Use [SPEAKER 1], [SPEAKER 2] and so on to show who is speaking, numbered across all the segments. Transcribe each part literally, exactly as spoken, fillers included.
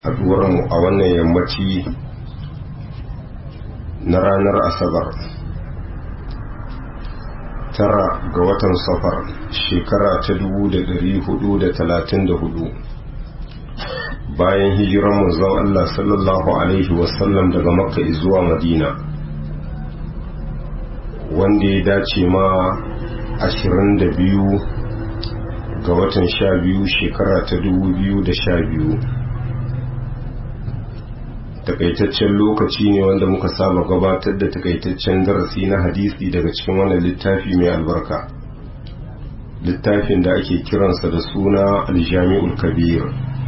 [SPEAKER 1] haduwarmu a wannan yammaci na ranar asabar tara ga watan safar shekara ta dubu da dari hudu da talatin da hudu bayan hijiran manzon Allah sallallahu alaihi wasallam daga makka zuwa madina wanda ya dace ma ashirin da biyu ga watan sha biyu shekara ta dubu biyu da sha biyu. Takaitaccen lokaci ne wanda muka saba gabatar da takaitaccen darasi na hadisi daga cikin wannan littafi mai albarka, littafin da ake kiransa da suna aljami'ul kabir.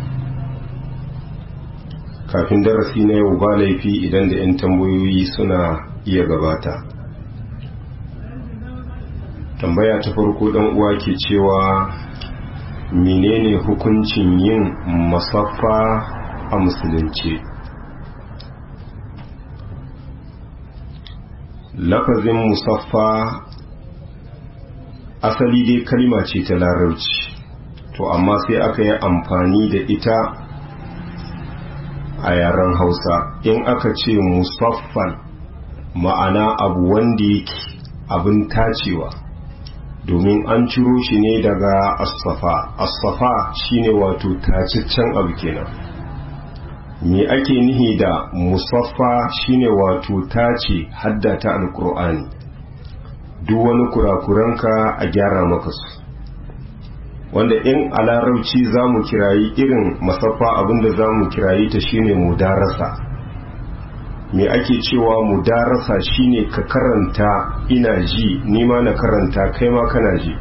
[SPEAKER 1] Kafin darasi na yau ba laifi idan da 'yan tambayoyi suna iya gabata. Tambaya ta farko dan uwa ke cewa menene hukuncin yin musaffa a musulunci? Lafazin musaffa asali dai kalma ce ta larabci, to amma sai aka yi amfani da ita a yaren Hausa. In aka ce musaffan ma'ana abu wanda yake abin tacewa, domin an ciro shi ne daga as-safa. As-safa shine wato taciccen abu kenan. Me ake nihi da musaffa shine wato tace haddata alkur'ani, duk wani kurakuranka a gyara maka su, wanda in a larabci za mu kirayi irin musaffa abinda za mu kirayi ta shine mudarasa. Me ake cewa mudarasa shine ka karanta ina ji nima na karanta kai ma kana ji.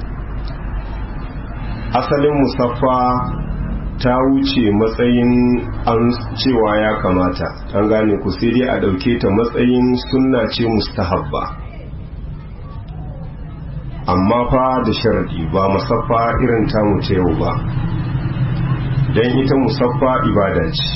[SPEAKER 1] Asalin musaffa ta wuce matsayin an cewa ya kamata, an gane ku, sai dai a dauke ta matsayin sunna ce mustahabba, amma fa da sharadi ba musaffa irin ta mu ce yau ba, dan ita musaffa ibada ce,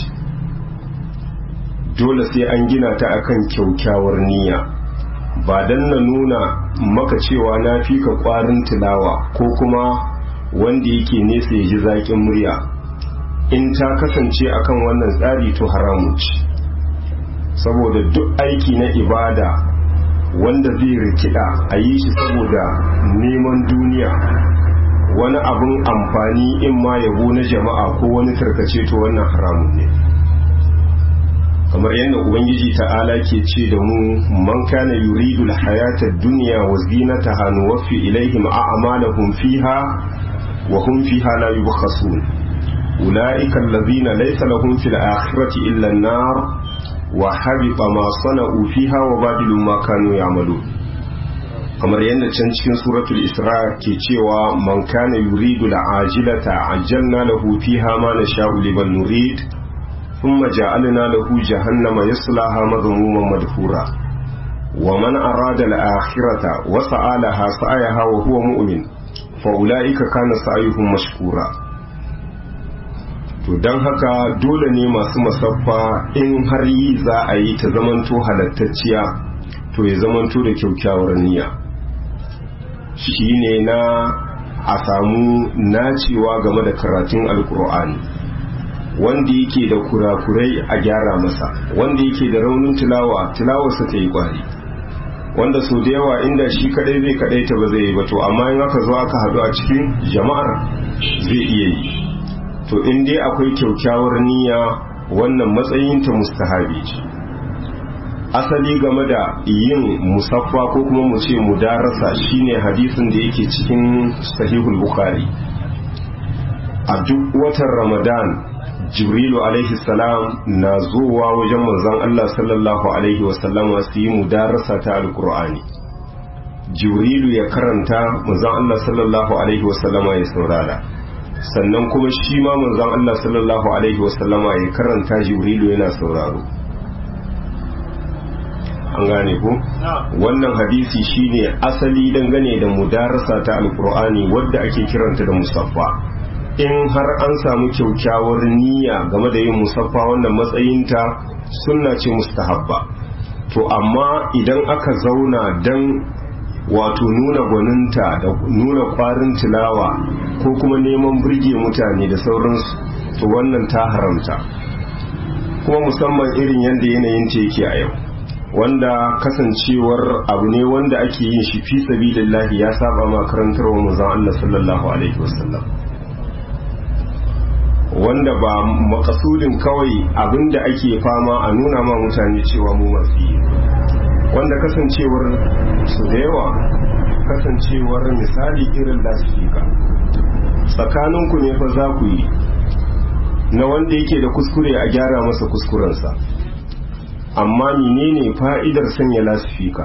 [SPEAKER 1] dole sai an gina ta akan kyaukyawar niyya, ba dan na nuna maka cewa na fi ka kwarin tilawa ko kuma wanda yake nesa ya ji zaƙin murya. In ta kasance akan wannan tsari to haramun ce, saboda duk aiki na ibada wanda zai rikida a yi shi saboda neman duniya, wani abin amfani in ma yabo na jama'a ko wani tarkace, to wannan haramun ne. Kamar yadda ubangiji ta'ala ke ce da mu, man kana yuridu al-hayata ad-dunya wa zinataha nuwaffi ilaihim a'malahum fiha wa hum fiha la yubkhasun أولئك الذين ليس لهم في الآخرة إلا النار وحبط ما صنعوا فيها وباطل ما كانوا يعملون. kamar yadda can cikin suratul Isra ke cewa man kana yuridu al'ajilata ajjalna lahu fiha ma nasha'u liman nurid thumma ja'alna lahu jahannama yaslaha madhmuman madhura wa man arada al-akhirata wa sa'alaha sa'ayaha wa huwa mu'min fa ulaika kana sa'yuhum mashkura. To don haka dole ne masu musaffa in har yi za a yi ta zamanto halattacciya, to ya zamanto da kyaukyawar niyya, shi ne na a samu nacewa game da karatun alkur'ani, wanda yake da kurakurai a gyara masa, wanda yake da raunin tilawa tilawarsa ta yi kwari, wanda so da yawa inda shi kadai zai kadai ta ba zai yi ba, to amma in aka zo aka haɗu a cikin jama'ar zai iya yi. To in dai akwai kyaukyawar niyya, wannan matsayin ta mustahabi ce. Asali game da yin musaffa ko kuma mu ce mudarasa shine hadisin da yake cikin sahihul bukhari. A duk watan ramadan jibrilu alaihi salam na zuwa wajen manzon Allah sallallahu alaihi wasallama su yi mudarasa ta alkur'ani. Jibrilu ya karanta, manzon Allah sallallahu alaihi wasallama ya saurara, sannan kuma shi ma manzon Allah sallallahu alaihi wasallama ya karanta, jibrilu yana sauraro. An gane ku? Wannan hadisi shine asali dangane da mudarasa ta alkur'ani wadda ake kiranta da musaffa. In har an samu kyaukyawar niyya game da yin musaffa, wannan matsayinta sunna ce mustahabba. To amma idan aka zauna dan wato nuna gwaninta da nuna kwarin tilawa ko kuma neman burge mutane da sauransu, to wannan ta haramta. kuma musamman irin yadda yanayin ta yake a yau, wanda kasancewar abu ne wanda ake yin shi fi sabilillahi ya saba ma karantarwa manzon Allah sallallahu alaihi wasallam, wanda ba makasudin kawai abinda ake fama a nuna ma mutane cewa mu masu yi, wanda kasancewar su da yawa kasancewar misali irin lasifika tsakaninku ne fa za ku yi na wanda yake da kuskure a gyara masa kuskurensa, amma menene fa'idar sanya lasifika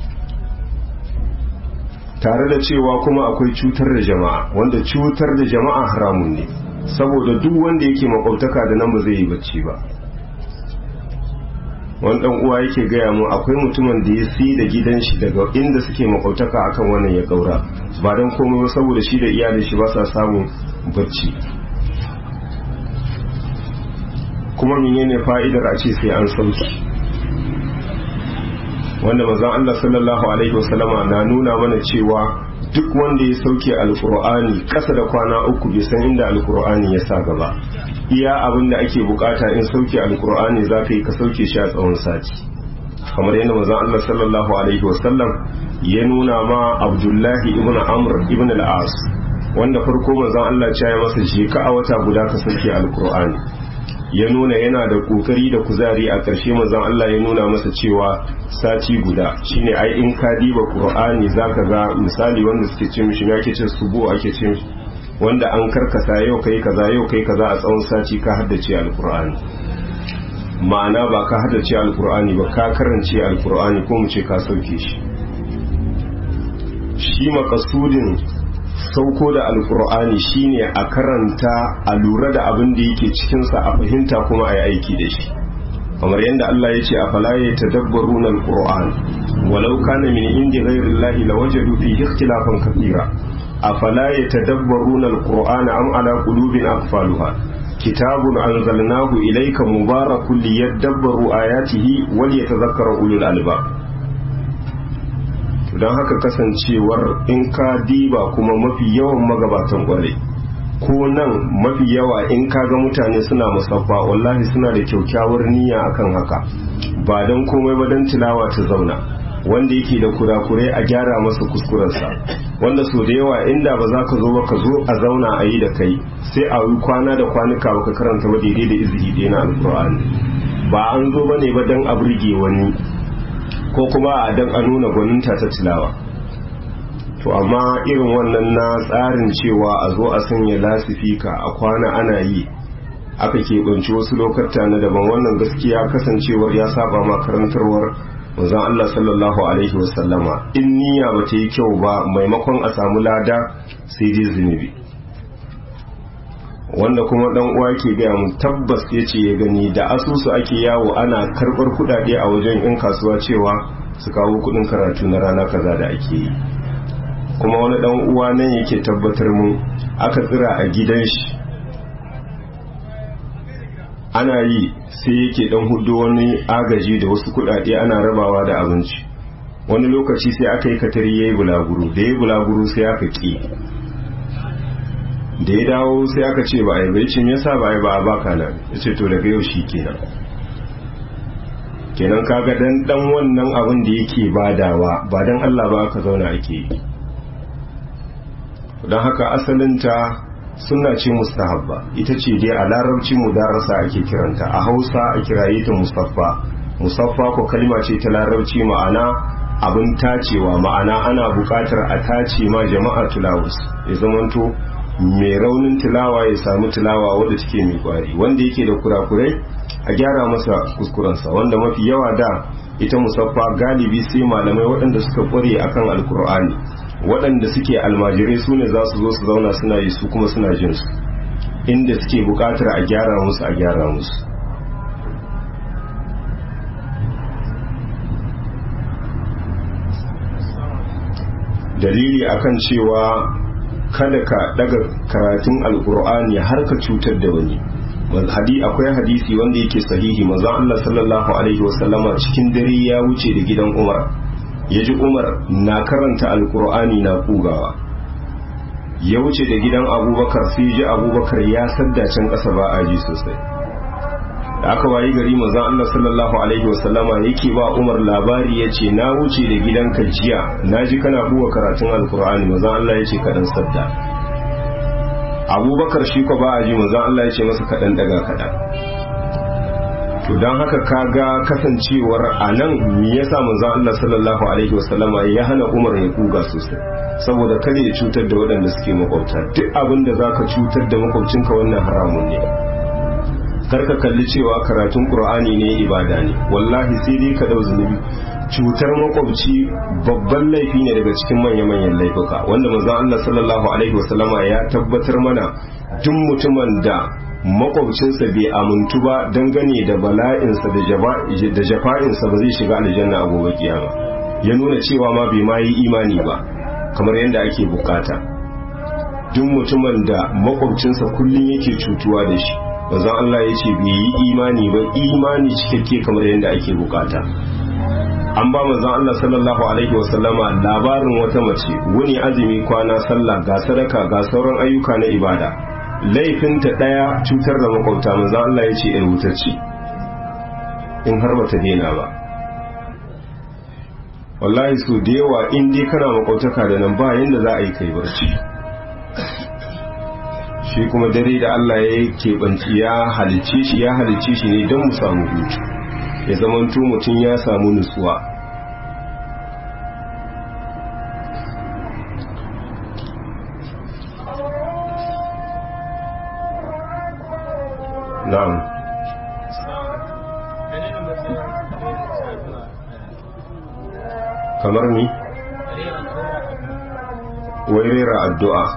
[SPEAKER 1] tare da cewa kuma akwai cutar da jama'a, wanda cutar da jama'a haramun ne, saboda duk wanda yake makwabtaka da nan ba zai yi bacci ba. wani dan uwa yake gaya mu akwai mutumin da ya si da gidan shi daga inda suke makwabtaka akan wannan ya kaura, ba don komai ba saboda shi da iyalin shi ba sa samun bacci. kuma menene fa'idar a ce sai an sauki, wanda manzon Allah sallallahu alaihi wasallama na nuna mana cewa duk wanda ya sauke alkur'ani kasa da kwana uku bai san inda alkur'ani ya sa gaba. Iya abin da ake bukata in sauke alkur'ani za ka yi ka sauke shi a tsawon sati, kamar yadda manzon Allah sallallahu alaihi wasallam ya nuna ma Abdullahi ibn Amr ibn al-As, wanda farko manzon Allah ya masa je ka a wata guda ka sauke alkur'ani, ya nuna yana da kokari da kuzari. A ƙarshe manzon Allah ya nuna masa cewa sati guda shine ai in ka diba Qur'ani zaka ga misali wanda suke ce mishi ya ke ce subu ake ce mishi, wanda an karkasa yau kai kaza yau kai kaza a tsawon sati ka haddace alqur'ani. ma'ana ba ka haddace alqur'ani ba ka karance alqur'ani ko mu ce ka sauke shi. shi makasudin sauko da alkur'ani shine a karanta a lura da abin da yake cikinsa a fahimta kuma a yi aiki da shi, kamar yadda Allah ya ce a falaye ta dabbaruna alkur'an walau kana min indi ghairillahi lawajadu fihi ikhtilafan kathira a falaye ta dabbaruna alkur'ana am ala qulubin aqfaluha kitabun anzalnahu ilayka mubarakun liyadabbaru ayatihi wal yatadhakkara ulul albab. don haka kasancewar in ka diba kuma mafi yawan magabatan kware ko nan mafi yawa in ka ga mutane suna musaffa wallahi suna da kyaukyawar niyya akan haka, ba don komai ba don tilawa ta zauna, wanda yake da kurakurai a gyara masa kuskurensa, wanda so da yawa inda ba za ka zo ba ka zo a zauna a yi da kai sai a yi kwana da kwanuka baka karanta ba daidai da izini ɗaya na alkur'ani. ba an zo ba ne ba don a burge wani ko kuma a dan a nuna gwaninta ta tilawa. to amma irin wannan na tsarin cewa a zo a sanya lasifika a kwana ana yi aka keɓanci wasu lokuta na daban, wannan gaskiya kasancewar ya saba ma karantarwar manzon Allah sallallahu alaihi wasallama. in niyya ba ta yi kyau ba maimakon a samu lada sai dai zunubi, wanda kuma dan uwa ke gaya mu tabbas yace ya gani da asusu ake yawo ana karbar kudade a wajen yan kasuwa cewa su kawo kudin karatu na rana kaza da ake yi. kuma wani dan uwa nan yake tabbatar mu aka tsira a gidan shi ana yi sai yake dan hudu wani agaji da wasu kudade ana rabawa da abinci. wani lokaci sai aka yi katari yayi bulaguro, da yayi bulaguro sai aka ki, da ya dawo sai aka ce ba a yi bai ce yasa ba a yi ba a baka nan, ya ce to daga yau shi kenan kenan kaga dan dan wannan abin da yake badawa ba dan Allah ba aka zauna ake yi. don haka asalinta sunna ce mustahabba, ita ce dai a larabci mudarasa ake kiranta, a hausa a kiraye ta musaffa. musaffa ko kalma ce ta larabci, ma'ana abin tacewa, ma'ana ana bukatar a tace ma jama'a tulawus ya zamanto mai raunin tilawa ya samu tilawa wadda take mai kwari, wanda yake da kurakurai a gyara masa kuskurensa, wanda mafi yawa da ita musaffa galibi sai malamai waɗanda suka kware akan alkur'ani, waɗanda suke almajirai su ne za su zo su zauna suna yi, su kuma suna jin su, inda suke buƙatar a gyara musu a gyara musu. dalili akan cewa kada ka daga karatun alkur'ani har ka cutar da wani. hadi akwai hadisi wanda yake sahihi, manzo Allah sallallahu alaihi wasallama cikin dare ya wuce da gidan Umar, yaji Umar na karanta alkur'ani na kugawa, ya wuce da gidan Abubakar sai ji Abubakar ya sadda can kasa ba a ji sosai. da aka wayi gari manzon Allah sallallahu alaihi wasallama yake ba Umar labari yace na wuce da gidanka jiya naji kana buwa karatun alkur'ani manzon Allah yace ka dan sadda. Abubakar shi ko ba a ji manzon Allah yace masa ka dan daga kadan. To dan haka kaga kasancewar anan me yasa manzon Allah sallallahu alaihi wasallama ya hana Umar ya kuga sosai saboda kada ya cutar da waɗanda suke makwabta. Duk abin da zaka cutar da makwabcinka wannan haramun ne. Karka kalli cewa karatun Qur'ani ne ibada ne, wallahi sai dai ka dau zunubi. Cutar makwabci babban laifi ne daga cikin manya-manyan laifuka wanda manzon Allah sallallahu alaihi wasallama ya tabbatar mana duk mutumin da makwabcinsa bai amintu ba dangane da bala'insa da jafa'insa ba zai shiga aljanna a gobe kiyama. Ya nuna cewa ma bai ma yi imani ba kamar yadda ake bukata. Duk mutumin da makwabcinsa kullum yake cutuwa da shi manzon Allah ya ce bai yi imani ba, imani cikakke kamar yadda ake bukata. An ba manzon Allah sallallahu alaihi wasallama labarin wata mace wuni azumi kwana sallah ga sadaka ga sauran ayyuka na ibada, laifinta daya cutar da makwabta. manzon Allah ya ce in wutacce in har bata daina ba. Wallahi su da yawa in dai kana makwabtaka da nan ba yanda za a yi kai barci. Shi kuma dare da Allah ya keɓanci ya halicce shi ya halicce shi ne don mu samu hutu, ya zamanto mutum ya samu nutsuwa. Na'am. Kamar ni? Wai rera addu'a.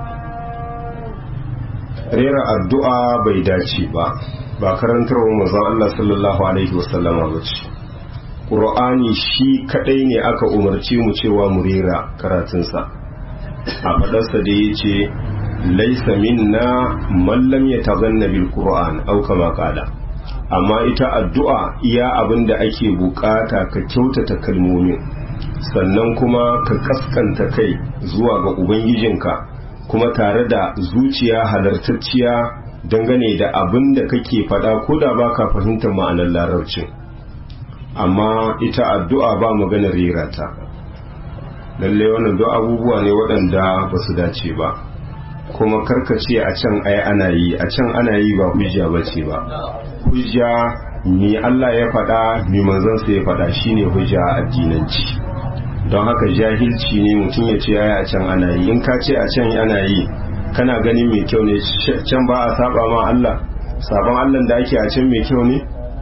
[SPEAKER 1] Rera addu'a bai dace ba, ba karantarwa manzon Allah sallallahu alaihi wasallama ba ce. Qur'ani shi kadai ne aka umarci mu cewa mu rera karatunsa. A fadarsa da yace laisa minna man lam yataghanna bil Qur'an aw kama qala. Amma ita addu'a iya abinda ake bukata ka kyautata kalmomin, sannan kuma ka kaskanta kai zuwa ga ubangijinka, kuma tare da zuciya halartacciya dangane da abin da kake faɗa ko da ba ka fahimtar ma'anar larabcin. Amma ita addu'a ba maganar rera ta. Lallai wannan duk abubuwa ne waɗanda ba su dace ba, kuma karkace a can ai ana yi, a can ana yi ba hujja ba ce ba. Hujja mi Allah ya faɗa mi manzansa ya faɗa shine hujja a addinanci. Don haka jahilci ne mutum ya ce ya a can ana yi. In ka ce a can ana yi kana ganin mai kyau ne, can ba a saba ma Allah, saban Allah da ake a can mai kyau ne?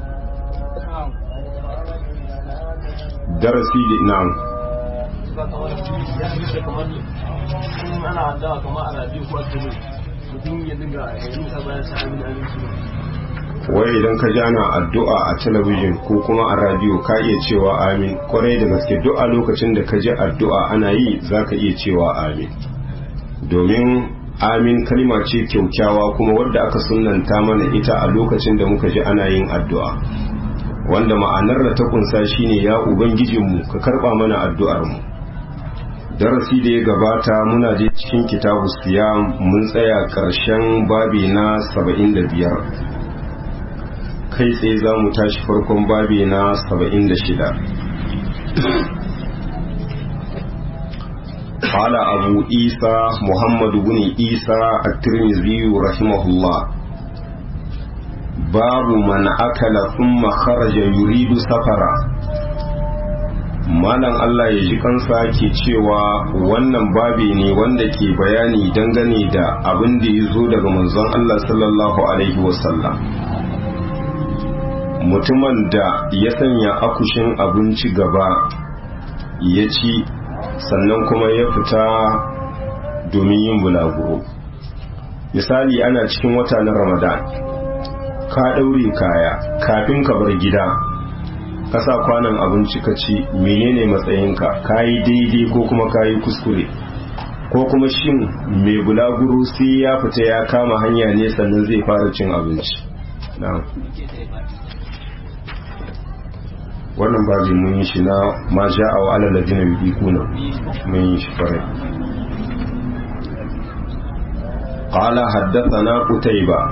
[SPEAKER 1] Darasi da na'am. Wai idan ka ji ana addu'a a talabijin ko kuma a radio ka iya cewa amin, kwarai da gaske duk a lokacin da ka ji addu'a ana yi za ka iya cewa amin, domin amin kalma ce kyaukyawa kuma wadda aka sunanta mana ita a lokacin da muka ji ana yin addu'a, wanda ma'anar da ta kunsa shine ya ubangijinmu ka karba mana addu'armu. Darasi da ya gabata muna je cikin kitabu siyam mun tsaya karshen babi na saba'in da biyar, kai tsaye za mu tashi farkon babi na saba'in da shida. قال أبو إيسى محمد بن إيسى الترمذي رحمه الله باب من أكل ثم خرج يريد سفرا. malam Allah ya ji kansa ke cewa wannan babi ne wanda ke bayani dangane da abin da ya zo daga manzon Allah sallallahu alaihi wasallam, mutumin da ya sanya akushin abinci gaba ya ci sannan kuma ya fita domin yin bulaguro. Misali ana cikin wata na Ramadan, ka ɗaure kaya kafin ka bar gida, ka sa kwanan abinci ka ci, menene matsayinka? Ka yi daidai ko kuma ka yi kuskure? Ko kuma shin mai bulaguro sai ya fita ya kama hanya ne sannan zai fara cin abinci? wannan babi mun yi shi na ma ja'a wa alal ladina yuqina mun yi shi fare. qala haddathana qutayba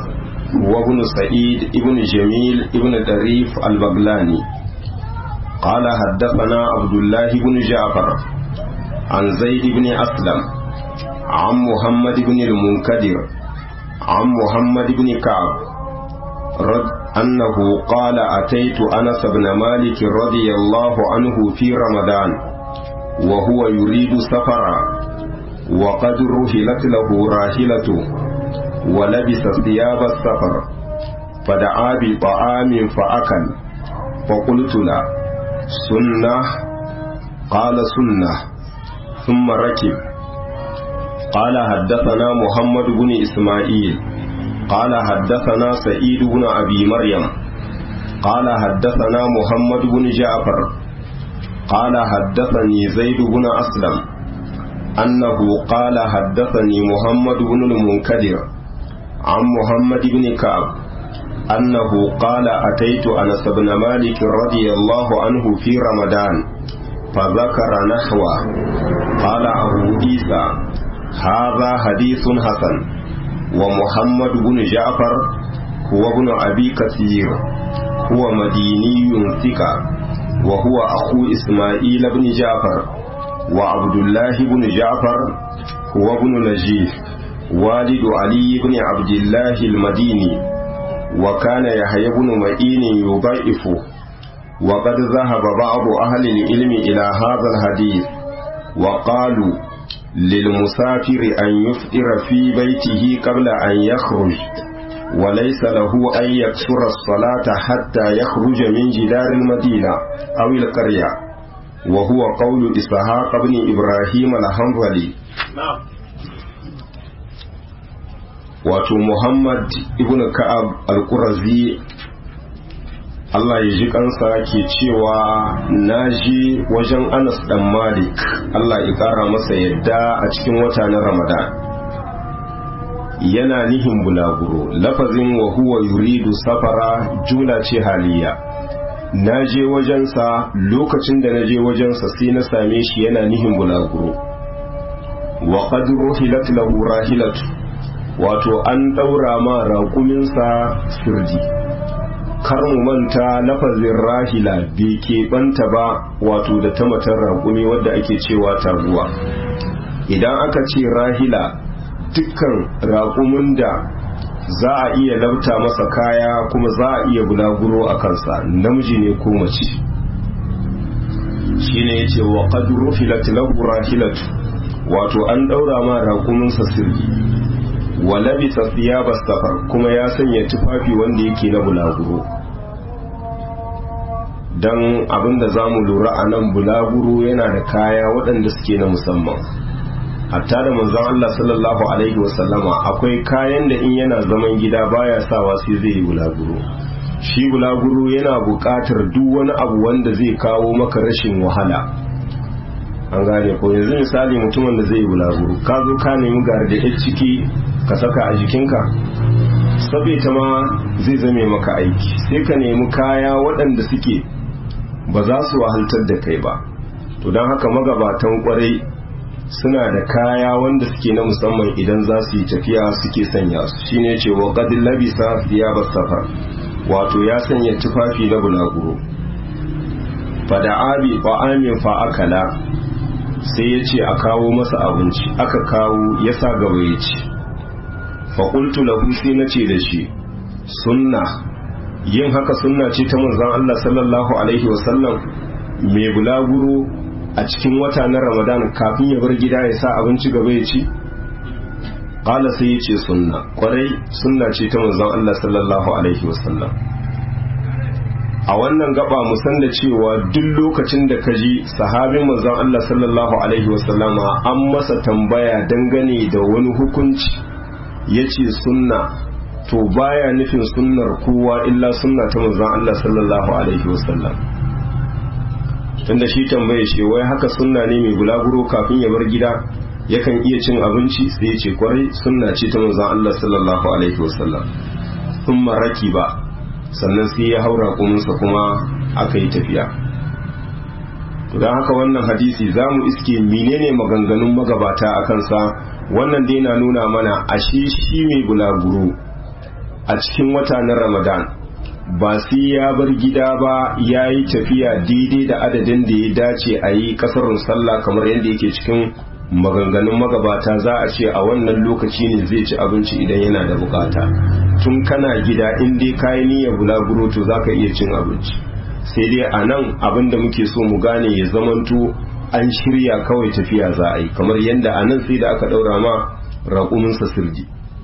[SPEAKER 1] وابن سعيد ابن جميل ابن دريف البغلاني قال حدثنا عبد الله بن جعفر عن زيد بن أسلم عن محمد بن المنكدر عن محمد بن كعب رد أنه قال أتيت أنس بن مالك رضي الله عنه في رمضان وهو يريد سفرا وقد رحلت له راحلته ولبس ثياب السفر فدعا بطعام فأكل فقلت له سنة قال سنة ثم ركب. قال حدثنا محمد بن إسماعيل قال حدثنا سعيد بن أبي مريم قال حدثنا محمد بن جعفر قال حدثني زيد بن أسلم أنه قال حدثني محمد بن المنكدر عن محمد بن كعب أنه قال أتيت أنس بن مالك رضي الله عنه في رمضان فذكر نحوه. قال أبو عيسى هذا حديث حسن. ومحمد بن جعفر هو ابن أبي كثير هو مديني ثقة وهو أخو إسماعيل بن جعفر. وعبد الله بن جعفر هو ابن نجيح والد علي بن عبد الله المديني وكان يحيى بن معين يضعفه. وقد ذهب بعض أهل العلم إلى هذا الحديث وقالوا للمسافر أن يفطر في بيته قبل أن يخرج وليس له أن يكسر الصلاة حتى يخرج من جدار المدينة أو القرية وهو قول إسحاق بن إبراهيم الحنظلي. wato Muhammad ibn Ka'ab al-Qurazi Allah ya ji kansa ke cewa naji wajen Anas dan Malik Allah ya kara masa yadda a cikin wata na Ramadan yana nihin bulaguro. Lafazin wa huwa yuridu safara jumla ce haliya. Naje wajensa lokacin da naje wajensa sai na same shi yana nihin bulaguro. Wa qad ruhilat lahu rahilatu wato an daura ma raƙuminsa sirdi. Kar mu manta lafazin rahila bai keɓanta ba wato da ta matar raƙumi wadda ake cewa taguwa. Idan aka ce rahila dukkan raƙumin da za a iya lauta masa kaya kuma za a iya bulaguro a kansa, namiji ne ko mace. Shi ne ya ce wa qad ruhilat lahu rahilatu wato an daura ma raƙuminsa sirdi. Wa labisa thiyaba safar kuma ya sanya tufafi wanda yake na bulaguro. Dan abinda zamu lura a nan, bulaguro yana da kaya waɗanda suke na musamman. Hatta da manzon Allah sallallahu alaihi wasallama akwai kayan da in yana zaman gida baya sawa sai zai yi bulaguro. Shi bulaguro yana buƙatar duk wani abu wanda zai kawo maka rashin wahala. An gane ko yanzu misali mutumin da zai yi bulaguro, ka zo ka nemi gari da ya ciki ka saka a jikinka, saboda ta ma zai zame maka aiki. Sai ka nemi kaya waɗanda suke ba za su wahaltar da kai ba. To don haka magabatan kwarai suna da kaya wanda suke na musamman idan za su yi tafiya suke sanya su. Shine ce wa qad labisa thiyaba safar wato ya sanya tufafi na bulaguro. Fada abi fa'amin fa akala sai ya ce a kawo masa abinci, aka kawo ya sa gaba ya ci. Faƙultu lahu sai na ce da shi sunna, yin haka sunna ce ta manzon Allah sallallahu alaihi wasallam mai bulaguro a cikin wata na Ramadan kafin ya bar gida ya sa abinci gaba ya ci. Qala sai ya ce sunna, kwarai sunna ce ta manzon Allah sallallahu alaihi wasallam. A wannan gaba mu san da cewa duk lokacin da ka ji sahabin manzon Allah sallallahu alaihi wasallama an masa tambaya dangane da wani hukunci yace sunna, to baya nufin sunnar kowa illa sunna ta manzon Allah sallallahu alaihi wasallam. Tunda shi tambaye shi wai haka sunna ne mai bulaguro kafin ya bar gida yakan iya cin abinci, sai ya ce kwarai sunna ce ta manzon Allah sallallahu alaihi wasallam. Thumma rakiba, sannan sai ya haura kuminsa kuma aka yi tafiya. Don haka wannan hadisi za mu iske menene maganganun magabata a kansa. Wannan dai na nuna mana ashe shi mai bulaguro a cikin wata na Ramadan ba sai ya bar gida ba ya yi tafiya daidai da adadin da ya dace a yi kasarun sallah kamar yadda yake cikin maganganun magabata za a ce a wannan lokaci ne zai ci abinci idan yana da bukata. Tun kana gida in dai kayi niyyar bulaguro to za ka iya cin abinci, sai dai a nan abin da muke so mu gane ya zamanto an shirya kawai tafiya za a yi, kamar yadda a nan sai da aka ɗaura ma raƙuminsa sirdi.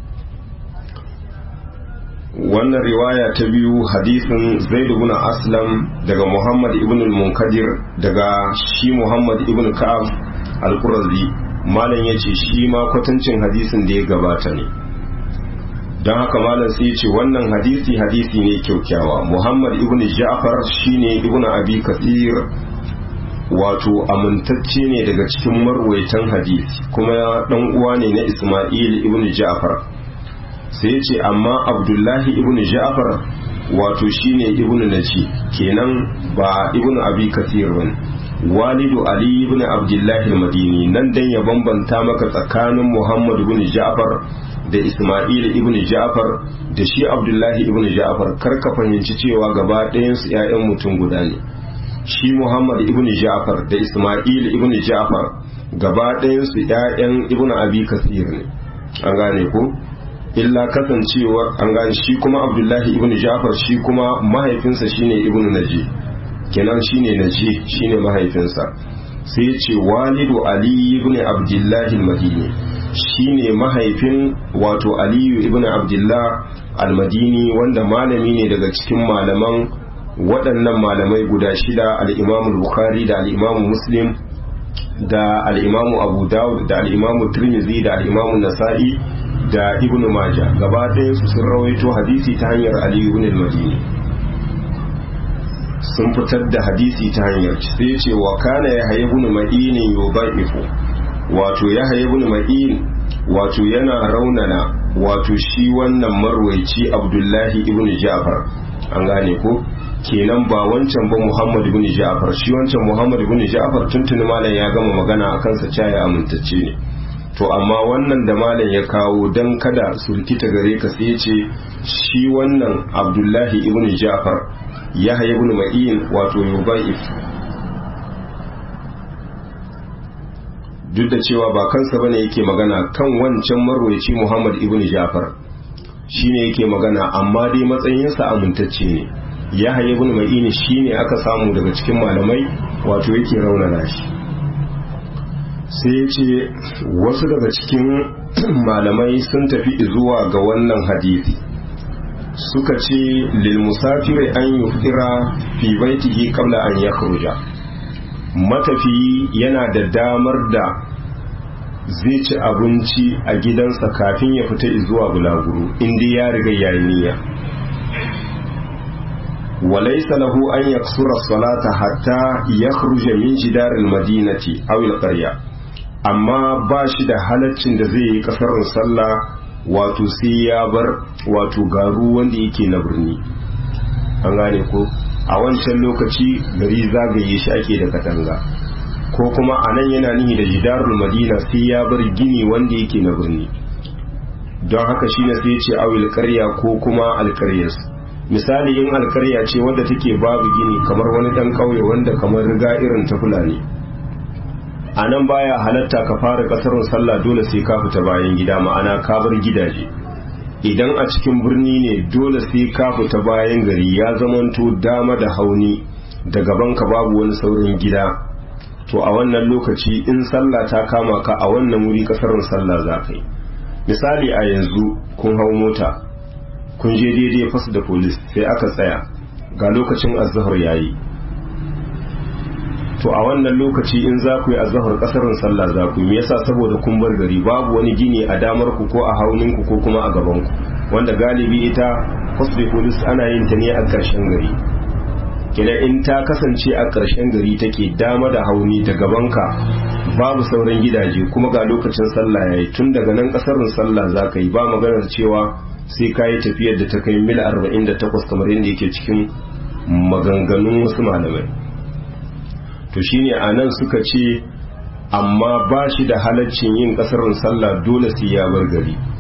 [SPEAKER 1] Wannan riwaya ta biyu hadisin Zaid ibn Aslam daga Muhammad ibn al-Munkadir daga shi Muhammad ibn Ka'ab al-Qurazi, malam yace shi ma kwatancin hadisin da ya gabata ne. Don haka malam sai yace wannan hadisi hadisi ne kyaukyawa. Muhammad ibn Ja'far shine ibn Abi Kathir, wato amintacce ne daga cikin marwaitan hadisi kuma dan uwa ne na Isma'il ibn Ja'far. Sai ya ce amma Abdullahi ibn Ja'far wato shine ibn Naji, kenan ba ibn Abi Kathir bane, walidu Ali ibn Abdullahi al-Madini. Nan dan ya bambanta maka tsakanin Muhammad ibn Ja'far da Isma'il ibn Ja'far da shi Abdullahi ibn Ja'far, kar ka fahimci cewa gaba ɗayan su ƴaƴan mutum guda ne. Shi Muhammad ibn Ja'far da Isma'il ibn Ja'far gaba ɗayan su ƴaƴan ibn Abi Kathir ne, an gane ko? Illa kasancewar an gane shi kuma Abdullahi ibn Ja'far shi kuma mahaifinsa shine ibn Naji, kenan shine Naji shine mahaifinsa. Sai ya ce walidu Ali ibn Abdullahi al-Madini, shine mahaifin wato Aliyu ibn Abdullah al-Madini, wanda malami ne daga cikin malaman waɗannan malamai guda shida, al-Imam al-Bukhari da al-Imam Muslim da al-Imam Abu Dawud da al-Imam Tirmidhi da al-Imam Nasa'i da Ibn Majah. Gaba ɗaya su sun rawaito hadisi ta hanyar Ali ibn al-Madini, sun fitar da hadisi ta hanyar sai ce wa kana Yahya ibn Ma'in yudaifu, wato Yahya ibn Ma'in wato yana raunana wato shi wannan marwaici Abdullahi ibn Ja'far, an gane ko? Kenan ba wancan ba Muhammad ibn Ja'far, shi wancan Muhammad ibn Ja'far tuntuni malam ya gama magana akan sa caya amintacce ne. To amma wannan da malam ya kawo dan kada su rikita gare ka sai ce shi wannan Abdullahi ibn Ja'far Yahya ibn Ma'in wato yubaif, duk da cewa ba kansa bane yake magana kan wancan marwayi Muhammad ibn Ja'far shine yake magana, amma dai matsayinsa amintacce ne. Yahya ibn Ma'in shine aka samu daga cikin malamai wato yake raunana shi. Sai ya ce wasu daga cikin malamai sun tafi zuwa ga wannan hadisi, suka ce lil musafiri an yufira fi baitihi qabla an yakhruja, matafiyi yana da damar da zai ci abinci a gidansa kafin ya fita zuwa bulaguro inda ya riga yayi niyya. walaysa lahu an yaksura salata hatta yakhruja min jidar al-madinati aw al-qarya, amma ba shi da halaccin da zai yi kasarin sallah wato sai ya bar wato garu wanda yake na birni, an gane ko? A wancan lokaci gari zagaye shi ake da katanga, ko kuma a nan yana nihi da jidarul madina sai ya bar gini wanda yake na birni. Don haka shi ne sai ce awil karya ko kuma alkaryas. Misali in alkarya ce wadda take babu gini kamar wani dan kauye wanda kamar riga irin ta fulani, a nan baya halatta ka fara kasarun sallah dole sai ka fita bayan gida, ma'ana ka bar gidaje. Idan a cikin birni ne dole sai ka fita bayan gari, ya zamanto dama da hauni da gaban ka babu wani saurin gida, to a wannan lokaci in sallah ta kama ka a wannan wuri kasarun sallah za ka yi. Misali a yanzu kun hau mota kun je daidai fas da polis sai aka tsaya ga lokacin azhar yayi, to a wannan lokaci in za ku yi azhar kasarin sallah za ku yi. Me yasa? Saboda kun bar gari, babu wani gini a damar ku ko a haunin ku ko kuma a gaban ku, wanda galibi ita hospital police ana yin ta ne a ƙarshen gari. Kila in ta kasance a ƙarshen gari take dama da hauni da gaban ka babu sauran gidaje kuma ga lokacin sallah yayi, tun daga nan kasarin sallah za ka yi, ba maganar cewa sai ka yi tafiyar da ta kai mil arba'in da takwas kamar yadda yake cikin maganganun wasu malamai. To shine a nan suka ce amma ba shi da halaccin yin kasarin sallah dole sai ya bar gari.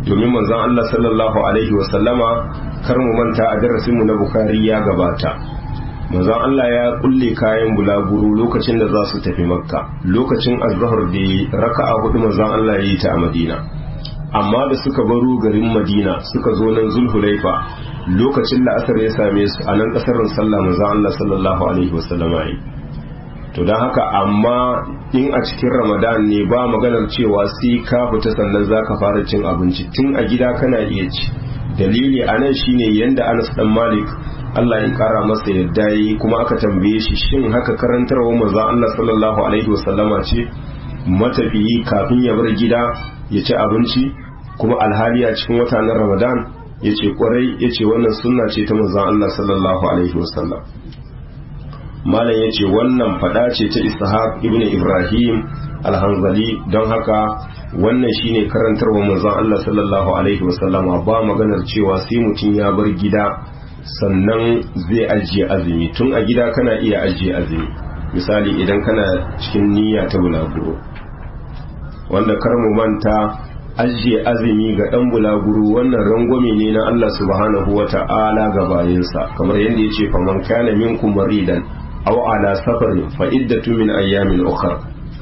[SPEAKER 1] domin manzon Allah sallallahu alaihi wasallama kar mu manta a darasin mu na Bukhari ya gabata manzon Allah ya kulle kayan bulaguro lokacin da za su tafi Makka lokacin azhar da raka'a hudu manzon Allah ya yi ta a Madina amma da suka baro garin Madina suka zo nan Zulhulaifa lokacin da asar ya same su a nan kasarin sallah manzon Allah sallallahu alaihi wasallama yi to don haka amma in a cikin Ramadan ne ba maganar cewa sai ka fita sannan zaka fara cin abinci tun a gida kana iya ci dalili anan shine yanda Anas dan Malik Allah ya kara masa yadda yi kuma aka tambaye shi shin haka karantarwa manzo Allah sallallahu alaihi wasallama ce matafiyi kafin ya bar gida ya ci abinci kuma alhali a cikin wata na Ramadan yace kwarai yace wannan sunna ce ta manzo Allah sallallahu alaihi wasallam malam yace wannan fada ce ta Ishaq ibn Ibrahim al-Hanzali don haka wannan shine karantarwa manzo Allah sallallahu alaihi wasallama ba maganar cewa sai mutum ya bar gida sannan zai ajiye azumi tun a gida kana iya ajiye azumi misali idan kana cikin niyya ta bulaguro wanda kar mu manta ajiye azumi ga dan bulaguro wannan rangwame ne na Allah subhanahu wata'ala ga bayinsa kamar yadda yace faman kana minkum maridan aw ala safarin fa iddatu min ayyamin ukhra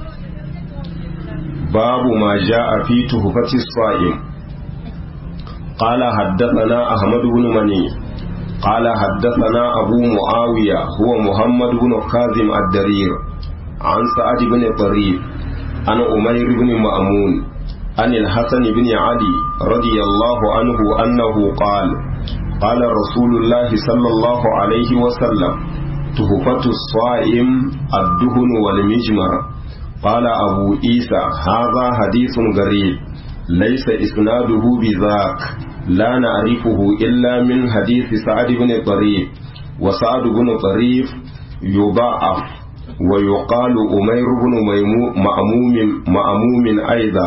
[SPEAKER 1] babu ma jaa fi tuhfati as-sa'im qala haddathana ahmad ibn mani قال حدثنا أبو معاوية هو محمد بن خازم الدرير عن سعد بن طريف عن أمير بن مأمون عن الحسن بن علي رضي الله عنه أنه قال قال رسول الله صلى الله عليه وسلم تحفة الصائم الدهن والمجمر قال أبو عيسى هذا حديث غريب ليس إسناده بذاك لا نعرفه إلا من حديث سعد بن طريف وسعد بن طريف يضاعف ويقال أمير بن مأموم مأموم أيضا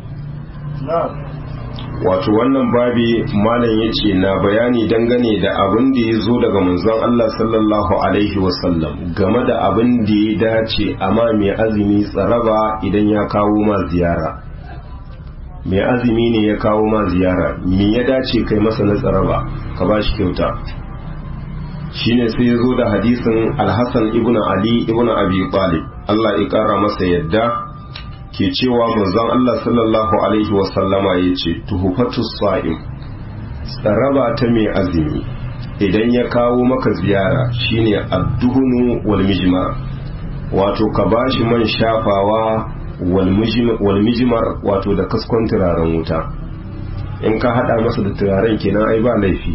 [SPEAKER 1] wato wannan babi malam yace na bayani dangane da abin da ya zo daga manzon Allah sallallahu alaihi wasallam game da abin da ya dace amma mai azumi tsaraba idan ya kawo ma ziyara mai azumi ne ya kawo ma ziyara me ya dace kai masa na tsaraba ka ba shi kyauta shine sai ya zo da hadisin Al-Hasan ibn Ali ibn Abi Talib Allah ya kara masa yadda ke cewa manzon Allah sallallahu alaihi wasallama yace tuhfatus sa'im tsaraba ta mai azumi idan ya kawo maka ziyara shine ad-duhunu wal mijmar wato ka bashi man shafawa wal mijmar wato da kaskon turaren wuta in ka hada masa da turaren kenan ai ba laifi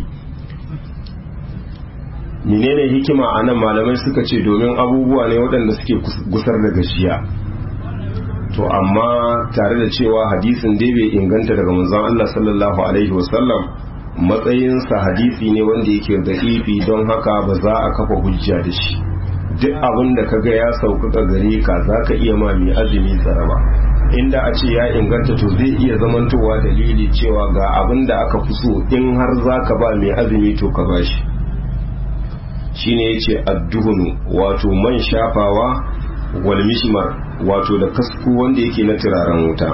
[SPEAKER 1] menene hikima anan malamai suka ce domin abubuwa ne waɗanda suke gusar da gashiya to amma tare da cewa hadisin dai bai inganta daga manzon Allah sallallahu alaihi wasallam matsayinsa hadisi ne wanda yake da ifi don haka ba za a kafa hujja da shi duk abin da kaga ya sauƙaƙa gare ka za ka iya ma mai azumi tsaraba inda a ce ya inganta to zai iya zamantowa dalili cewa ga abin da aka fi so in har za ka ba mai azumi to ka ba shi shine ya ce adduhunu wato man shafawa wal mishmar wato da kasku wanda yake na turaren wuta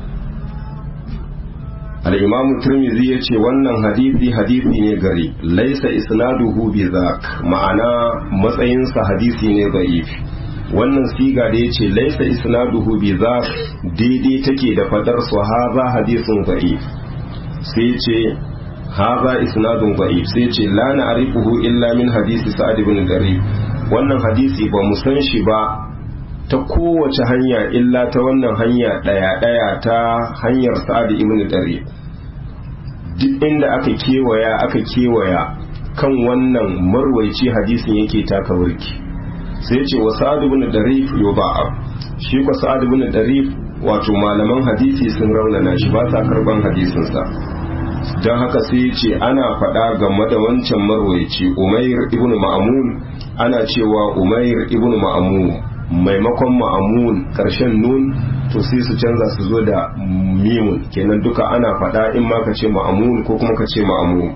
[SPEAKER 1] al-imamu tirmidhi ya ce wannan hadisi hadisi ne gari laisa isnaduhu bi zak ma'ana matsayinsa hadisi ne da'if wannan siga da ya ce laisa isnaduhu bi zak daidai take da fadar su haza hadisun da'if sai ce haza isnadun da'if sai ce la na'rifuhu illa min hadisi sa'ad ibn darib wannan hadisi ba mu san shi ba ta kowace hanya illa ta wannan hanya daya-daya ta hanyar sa'ad ibn darib duk inda aka kewaya aka kewaya kan wannan marwaici hadisin yake taka wurki sai ce wa sa'ad ibn darib yuba'a shi ko sa'ad ibn darib wato malaman hadisi sun raunana shi ba sa karban hadisin sa don haka sai ce ana faɗa game da wancan marwaici umair ibn ma'amun ana cewa umair ibn ma'amun maimakon ma'amun karshen nun to sai su canza su zo da mimun kenan duka ana faɗa in ma ka ce ma'amun ko kuma ka ce ma'amun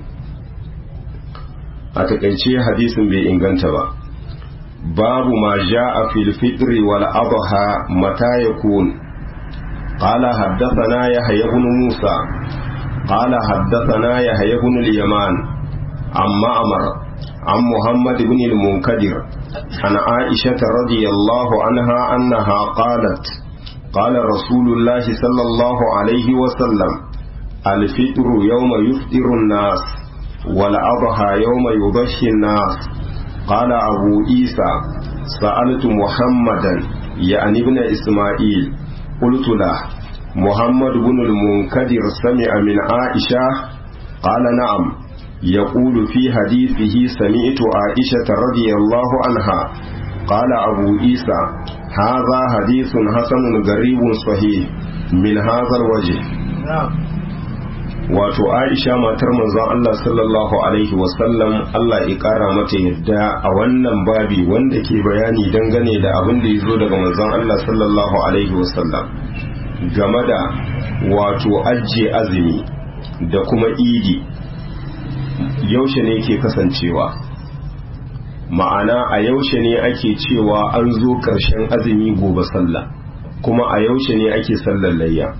[SPEAKER 1] a takaice hadisin bai inganta ba babu ma ja'a fil fitri wal adha mata yakun qala haddathana yahya ibn musa قال حدثنا يحيى بن اليمان عن معمر عن محمد بن المنكدر عن عائشة رضي الله عنها أنها قالت قال رسول الله صلى الله عليه وسلم الفطر يوم يفطر الناس والأضحى يوم يضحي الناس. قال أبو عيسى سألت محمدا يعني ابن إسماعيل قلت له محمد بن المنكدر سمع من عائشة؟ قال نعم، يقول في حديثه سمعت عائشة رضي الله عنها. قال أبو عيسى هذا حديث حسن غريب صحيح من هذا الوجه. wato Aisha matar manzon Allah sallallahu alaihi wasallam Allah ya kara mata yadda a wannan babi wanda ke bayani dangane da abin da ya zo daga manzon Allah sallallahu alaihi wasallam game da wato ajiye azumi da kuma idi yaushe ne ke kasancewa, ma'ana a yaushe ne ake cewa an zo ƙarshen azumi gobe sallah, kuma a yaushe ne ake sallar layya.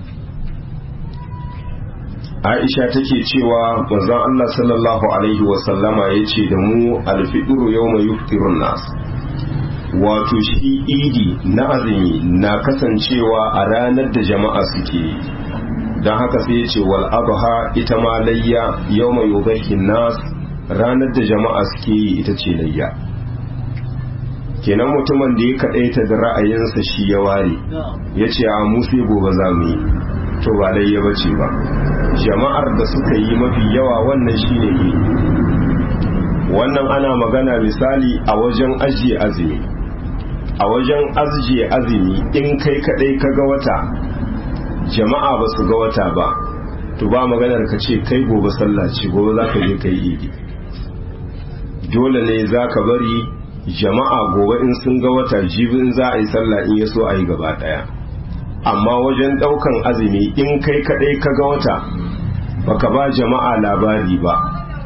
[SPEAKER 1] Aisha take cewa manzon Allah sallallahu alaihi wasallama ya ce da mu alfiduru yawma yuftirun nas, wato shi idi na azumi na kasancewa a ranar da jama'a suke, don haka sai ya ce wal adha ita ma layya yawma yudhi nas, ranar da jama'a suke yi ita ce layya. Kenan mutumin da ya kadaita da ra'ayinsa shi ya ware ya ce a mu sai gobe za mu yi, to ba layya bace ba. Jama'ar da suka yi mafi yawa wannan shine yi. Wannan ana magana misali a wajen ajiye azumi, a wajen ajiye azumi in kai kadai ka ga wata jama'a ba su ga wata ba, to ba maganar ka ce kai gobe sallah ce gobe za ka je kai idi. Dole ne za ka bari jama'a gobe in sun ga wata jibin za a yi sallah in ya so a yi gaba daya. Amma wajen daukan azumi in kai kadai ka ga wata baka ba jama'a labari ba,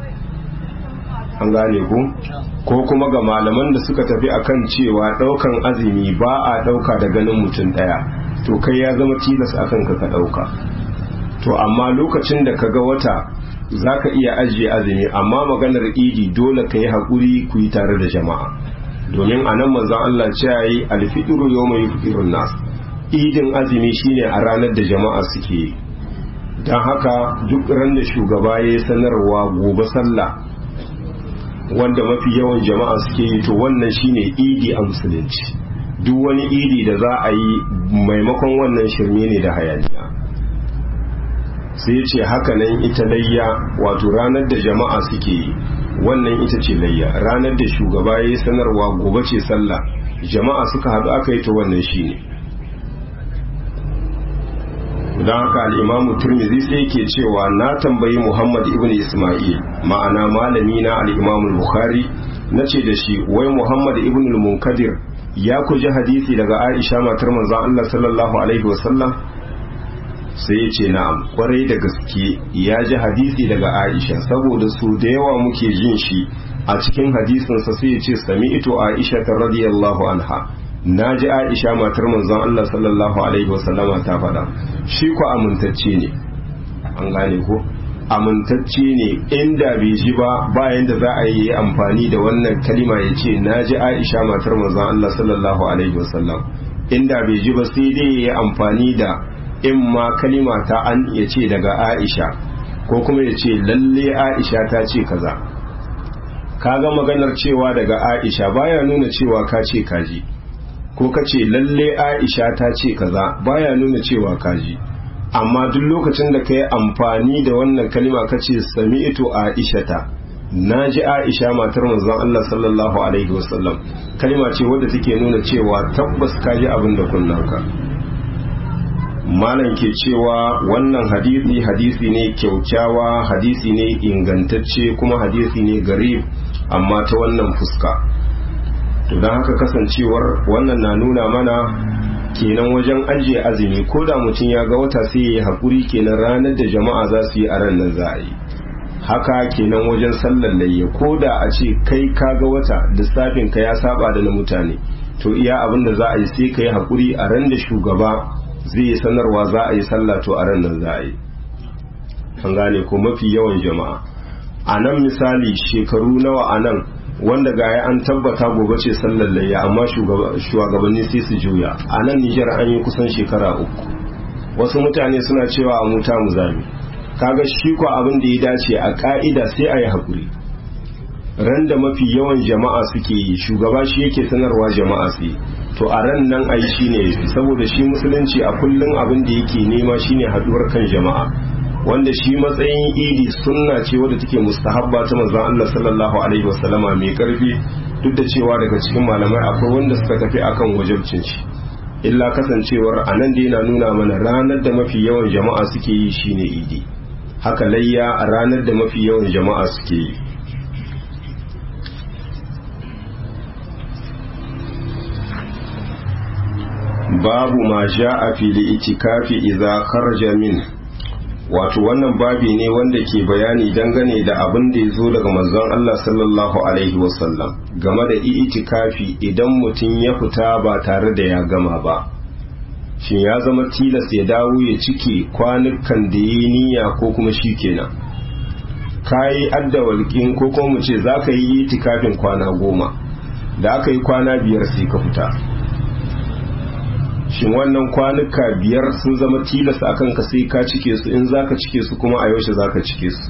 [SPEAKER 1] an gane ku? Ko kuma ga malaman da suka tafi akan cewa daukan azumi ba a dauka da ganin mutum daya, to kai ya zama tilas akan ka ka dauka. To amma lokacin da ka ga wata zaka iya ajiye azumi, amma maganar idi dole ka yi haƙuri ku yi tare da jama'a, domin anan manzon Allah ce yayi alfitru yawma yuftirun nas, idin azumi shine a ranar da jama'a suke yi. Don haka duk ran da shugaba ya yi sanarwa gobe sallah wanda mafi yawan jama'a suke yi, to wannan shine idi a musulunci. Duk wani idi da za a yi maimakon wannan shirme ne da hayaniya. Sai ce haka nan ita layya, wato ranar da jama'a suke yi wannan ita ce layya, ranar da shugaba ya yi sanarwa gobe ce sallah jama'a suka haɗu aka yi, to wannan shine. Don haka al'imamu turmizi sai ke cewa na tambayi Muhammad ibn Ismail, ma'ana malami na al'imamu Bukhari, na ce da shi wai Muhammad ibn al-Munkadir ya kuji hadisi daga Aisha matar manzon Allah sallallahu alaihi wasallam? Sai ya ce na'am, kwarai da gaske ya ji hadisi daga Aisha, saboda su da yawa muke jin shi a cikin hadisinsa sai ya ce sami'tu Aisha ta radiyallahu anha, na ji Aisha matar manzon Allah sallallahu alaihi wasallama ta faɗa. Shi ko amintacce ne, an gane ko amintacce ne, inda bai ji ba bayan da za a yi amfani da wannan kalima ya ce na ji Aisha matar manzon Allah sallallahu alaihi wasallam, inda bai ji ba sai dai ya yi amfani da in ma kalima ta an ya ce daga Aisha, ko kuma ya ce lalle Aisha ta ce kaza. Kaga maganar cewa daga Aisha baya nuna cewa ka ce kaji, ko ka ce lalle Aisha ta ce kaza baya nuna cewa kaji. Amma duk lokacin da ka yi amfani da wannan kalima ka ce sami'tu Aisha ta, na ji Aisha matar manzon Allah sallallahu alaihi wasallam, kalima ce wadda take nuna cewa tabbas ka ji abin da kunnanka. Malam ke cewa wannan hadisi hadisi ne kyaukyawa, hadisi ne ingantacce, kuma hadisi ne garib amma ta wannan fuska. To don haka kasancewar wannan na nuna mana kenan wajen ajiye azumi ko da mutum ya ga wata sai ya yi haƙuri, kenan ranar da jama'a za su yi a ran nan za a yi haka. Kenan wajen sallar layya ko da a ce kai ka ga wata lissafin ka ya saba da na mutane, to iya abin da za a yi sai ka yi haƙuri, a ran da shugaba zai yi sanarwa za a yi sallah to a ran nan za a yi. an gane ko mafi yawan jama'a. A nan misali shekaru nawa a nan wanda gaya an tabbata gobe ce sallar layya amma shugabanni sai su juya. A nan Nijar an yi kusan shekara uku, wasu mutane suna cewa a muta mu zami. Kaga shi ko abin da ya dace a ka'ida sai a yi haƙuri. Ran da mafi yawan jama'a suke yi shugaba shi yake sanarwa jama'a su yi, to a ran nan ai shi ne saboda shi musulunci a kullum abin da yake nema shine haɗuwar kan jama'a, wanda shi matsayin idi sunna ce wadda take mustahabba ta manzon Allah sallallahu alaihi wasallama mai karfi, duk da cewa daga cikin malamai akwai wanda suka tafi akan wajibcin shi, illa kasancewar anan da yana nuna mana ranar da mafi yawan jama'a suke yi shine idi. Haka layya a ranar da mafi yawan jama'a suke yi. Babu ma ja'a fil itikafi idza kharaja min, wato wannan babi ne wanda ke bayani dangane da abin da ya zo daga manzon Allah sallallahu alaihi wasallam game da itikafi idan mutum ya fita ba tare da ya gama ba. Shin ya zama tilas ya dawo ya cike kwanukan da yi niyya ko kuma shi kenan? Kayi adda walƙin ko kuma mu ce za ka yi itikafin kwana goma, da aka yi kwana biyar sai ka fita. Shin wannan kwanuka biyar sun zama tilas akan ka sai ka cike su? In zaka cike su kuma a yaushe zaka cike su?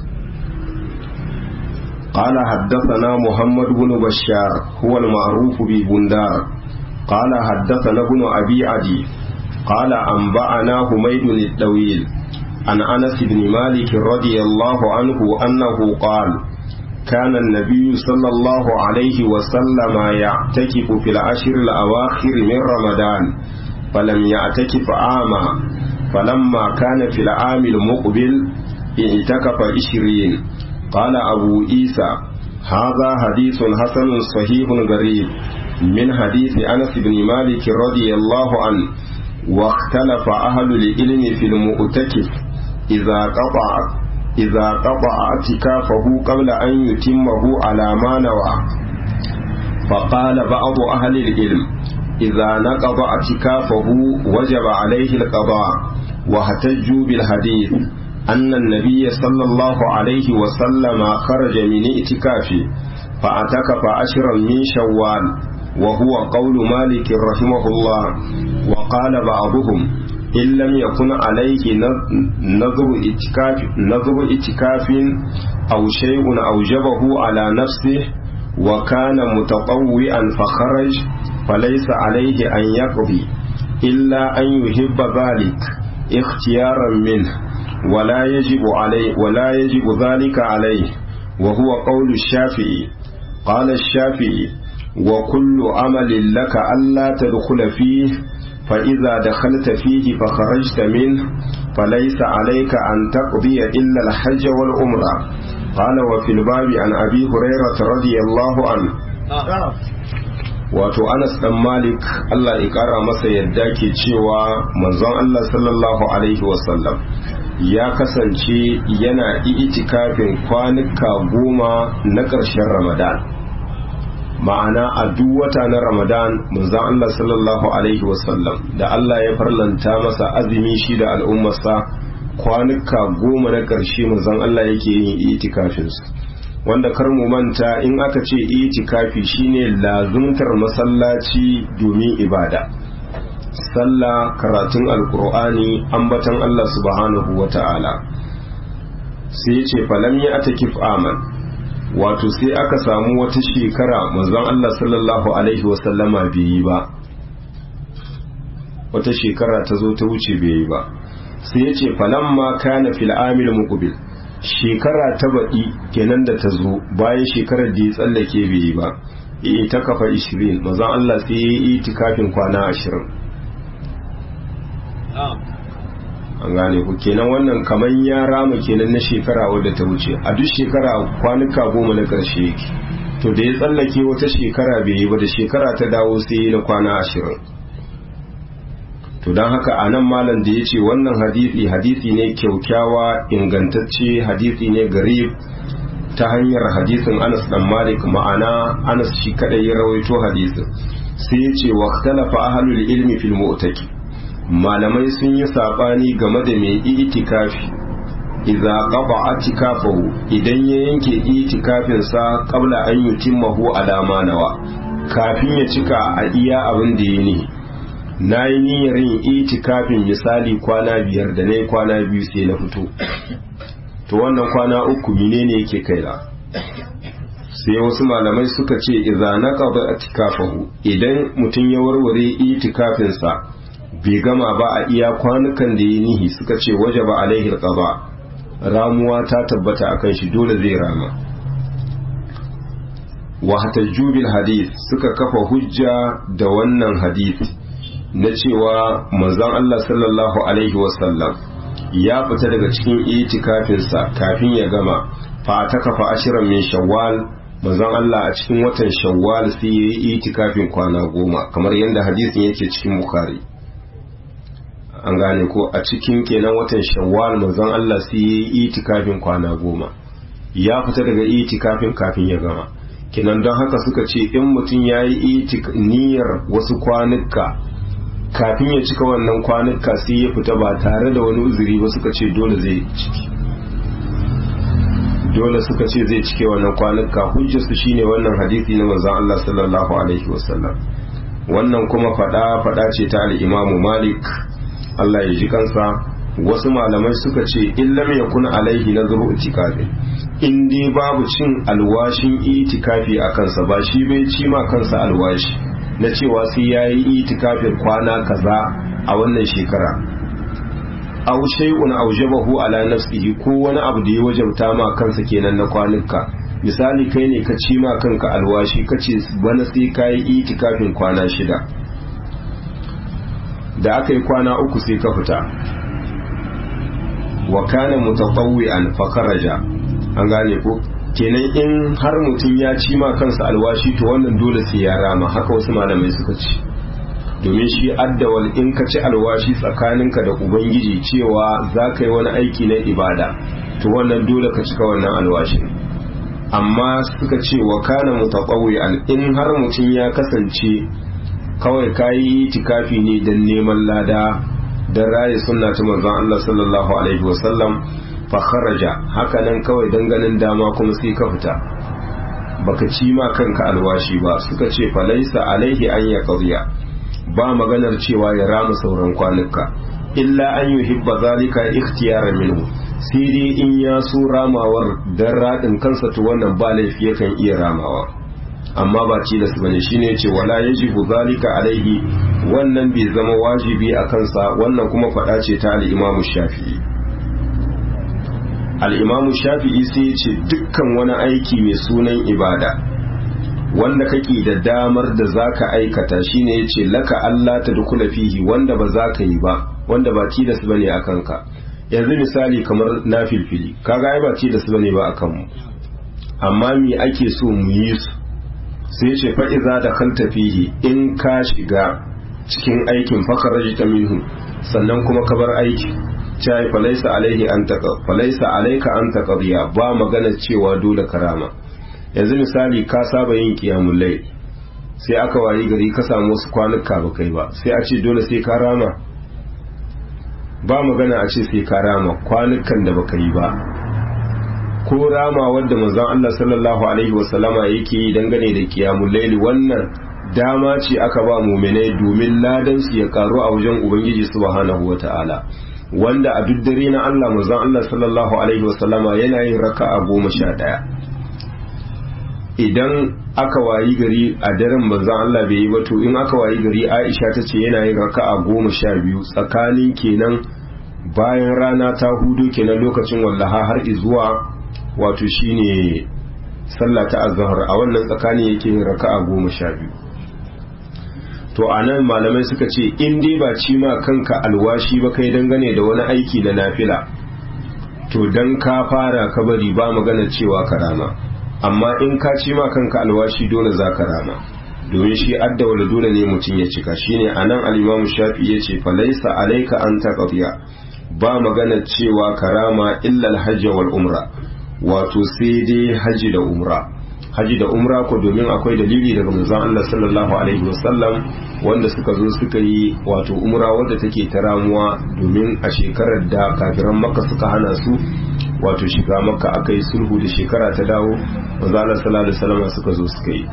[SPEAKER 1] Qala haddathana Muhammad ibn Bashar huwa al-ma'ruf bi Bundar qala haddathana ibn Abi Adi qala anba'ana Humayd al-Dawil an Anas ibn Malik radiyallahu anhu annahu qala كان النبي صلى الله عليه وسلم يعتكف في العشر الأواخر من رمضان فلم يعتكف عاما فلما كان في العام المقبل اعتكف عشرين. قال أبو عيسى هذا حديث حسن صحيح غريب من حديث أنس بن مالك رضي الله عنه. واختلف أهل العلم في المؤتكف إذا قطع إذا قطع اعتكافه قبل أن يتمه على ما نوى. فقال بعض أهل العلم إذا نقض اعتكافه وجب عليه القضاء، واحتجوا بالحديث أن النبي صلى الله عليه وسلم خرج من اعتكافه فاعتكف عشرا من شوال، وهو قول مالك رحمه الله. وقال بعضهم إن لم يكن عليه نذر اعتكاف نذر اعتكاف أو شيء أوجبه على نفسه وكان متطوعا فخرج فليس عليه أن يقضي إلا أن يحب ذلك اختيارا منه، ولا يجب عليه ولا يجب ذلك عليه، وهو قول الشافعي. قال الشافعي وكل عمل لك ألا تدخل فيه، فإذا دخلت فيه فخرجت منه فليس عليك أن تقضي إلا الحج والعمرة. قال وفي الباب عن أبي هريرة رضي الله عنه. wato Anas dan Malik Allah ya kara masa yadda ke cewa manzon Allah sallallahu alaihi wasallam ya kasance yana itikafin kwanuka goma na ƙarshen Ramadan, ma'ana a duk wata na Ramadan manzon Allah sallallahu alaihi wasallam da Allah ya farlanta masa azumi shi da al'ummarsa kwanuka goma na ƙarshe manzon Allah yake yin itikafin su, wanda kar mu manta in aka ce itikafi shine lazumtar masallaci domin ibada, sallah, karatun alkur'ani, ambatan Allah subhanahu wata'ala. Sai ce falam ya atakif aman, wato sai aka samu wata shekara manzon Allah sallallahu alaihi wasallama bai yi ba, wata shekara ta zo ta wuce bai yi ba. Sai ya ce falamma kana fil amil muqbil, shekara ta baɗi kenan da ta zo bayan shekarar da ya tsallake bai yi ba, e ta kafa ishirin mazan Allah sai ya yi itikafin kwana ashirin. An gane ku kenan wannan kamar ya rama kenan na shekara wadda ta wuce, a duk shekara kwanuka goma na ƙarshe yake, to da ya tsallake wata shekara bai yi ba, da shekara ta dawo sai ya na kwana ashirin. To don haka a nan malam da ya ce wannan hadisi hadisi ne kyaukyawa ingantacce, hadisi ne garib ta hanyar hadisin Anas dan Malik, ma'ana Anas shi kadai ya rawaito hadisin. Sai ya ce waqtalafa ahlul ilmi fil mu'taki, malamai sun yi sabani game da mai itikafi idza qaba atikafahu idan ya yanke itikafin sa qabla an yutimmahu ala ma nawa kafin ya cika a iya abin da ya ne nayi niyyar yin itikafin misali kwana biyar da nayi kwana biyu sai na fito to wannan kwana uku menene yake kaina sai wasu malamai suka ce idza naqaba atikafahu idan mutum ya warware itikafin sa bai gama ba a iya kwanukan da ya nihi suka ce wajaba alaihi alqada ramuwa ta tabbata akan shi dole zai rama wa hatajjubil hadith suka kafa hujja da wannan hadith na cewa manzon Allah sallallahu alaihi wasallam ya fita daga cikin itikafin sa kafin ya gama fa ta kafa ashirin min shawwal manzon Allah a cikin watan shawwal sai yayi itikafin kwana goma kamar yadda hadisin yake cikin bukhari an gane ko a cikin kenan watan shawwal manzon Allah sai yayi itikafin kwana goma ya fita daga itikafin kafin ya gama kenan don haka suka ce in mutum yayi niyyar wasu kwanuka kafin ya cika wannan kwanuka sai ya fita ba tare da wani uzuri ba suka ce dole zai ciki dole suka ce zai cike wannan kwanuka hujjar su shine wannan hadisi na manzon Allah sallallahu alaihi wasallam wannan kuma fada fada ce ta al-Imam Malik Allah ya ji kansa wasu malamai suka ce in lam yakun alaihi nazru itikafi in dai babu cin alwashin itikafi a kansa ba shi bai ci ma kansa alwashi na cewa sai yayi itikafin kwana kaza a wannan shekara aw shay'un awjabahu ala nafsihi ko wani abu da ya wajabta ma kansa kenan na kwanuka misali kai ne ka ci ma kanka alwashi kace bana sai kai itikafin kwana shida da aka yi kwana uku sai ka fita wa kana mutatawwi'an fa kharaja an gane ko kenan in har mutum ya ci ma kansa alwashi to wannan dole sai ya rama haka wasu malamai suka ci domin shi addawal in ka ci alwashi tsakaninka da ubangiji cewa za ka yi wani aiki na ibada to wannan dole ka cika wannan alwashin amma suka ce wa kana mutatawwi'an in har mutum ya kasance kawai kayi itikafi ne don neman lada don raye sunna ta manzon Allah sallallahu alaihi wasallam fa kharaja haka nan kawai dan ganin dama kuma sai ka fita baka ci ma kanka alwashi ba suka ce fa laysa alaihi an yaqdiya ba maganar cewa ya rama sauran kwanuka illa an yuhibba zalika ikhtiyaran minhu sai dai in ya so ramawar dan radin kansa to wannan ba laifi yakan iya ramawa amma ba ci da su bane shine yace wala yajibu zalika alaihi wannan bai zama wajibi a kansa wannan kuma fada ce ta al-Imam Shafi'i al-Imam Shafi'i sai yace dukkan wani aiki mai sunan ibada wanda kake da damar da zaka aikata shine yace laka Allah ta dukula fihi wanda ba zaka yi ba wanda ba ci da su bane a kanka yanzu misali kamar nafilfili kaga ai ba ci da su bane ba akan mu amma me ake so mu yi su sai ce fa'iza da kanta fihi in ka shiga cikin aikin fakaraji ta minhu sannan kuma ka bar aiki ta yi falaisa alaihi an taƙa falaisa alaika an taƙariya ba magana cewa dole karama yanzu misali ka saba yin ƙiyamun lai sai aka wayi gari ka samu wasu kwanuka ba kai ba sai a ce dole sai ka rama ba magana a ce sai ka rama kwanukan da baka yi ba ko rama wadda manzon Allah sallallahu alaihi wasallama yake yi dangane da qiyamul layli wannan dama ce aka ba mu'minai domin ladan su ya karu a wajen ubangiji subhanahu wataala wanda a duk dare na Allah manzon Allah sallallahu alaihi wasallama yana yin raka'a goma sha ɗaya idan aka wayi gari a daren manzon Allah bai yi ba to in aka wayi gari Aisha ta ce yana yin raka'a goma sha biyu tsakanin kenan bayan rana ta hudu kenan lokacin wallaha har zuwa wato shine sallah ta azhar a wannan tsakani yake yin raka'a goma sha biyu to anan malamai suka ce in dai ba ci ma kanka alwashi ba kai dangane da wani aiki na nafila to dan ka fara kabari ba magana cewa karama amma in ka ci ma kanka alwashi dole za ka rama domin shi adda wala dole ne mutum ya cika shine anan al-Imam Shafi yace fa laysa alayka an taqdiya ba magana cewa karama illa al-hajj wal umra wato sai dai haji da umra haji da umra ko domin akwai dalili daga manzon Allah sallallahu alaihi wasallam wanda suka zo suka yi wato umra wadda take ta ramuwa domin a shekarar da kafiran Makka suka hana su wato shiga makka aka yi sulhu da shekara ta dawo manzo Allah sallallahu alaihi wasallam suka zo suka yi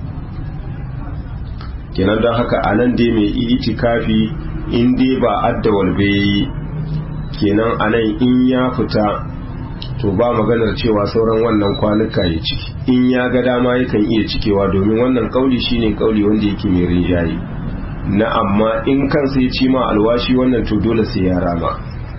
[SPEAKER 1] kenan don haka anan dai mai itikafi in dai ba addawal bai kenan anan in ya fita to ba maganar cewa sauran wannan kwanuka ya ciki in ya ga dama yakan iya cikewa domin wannan kauli shine kauli wanda yake mai rinjaye na amma in kansa ya ci ma alwashi wannan to dole sai ya rama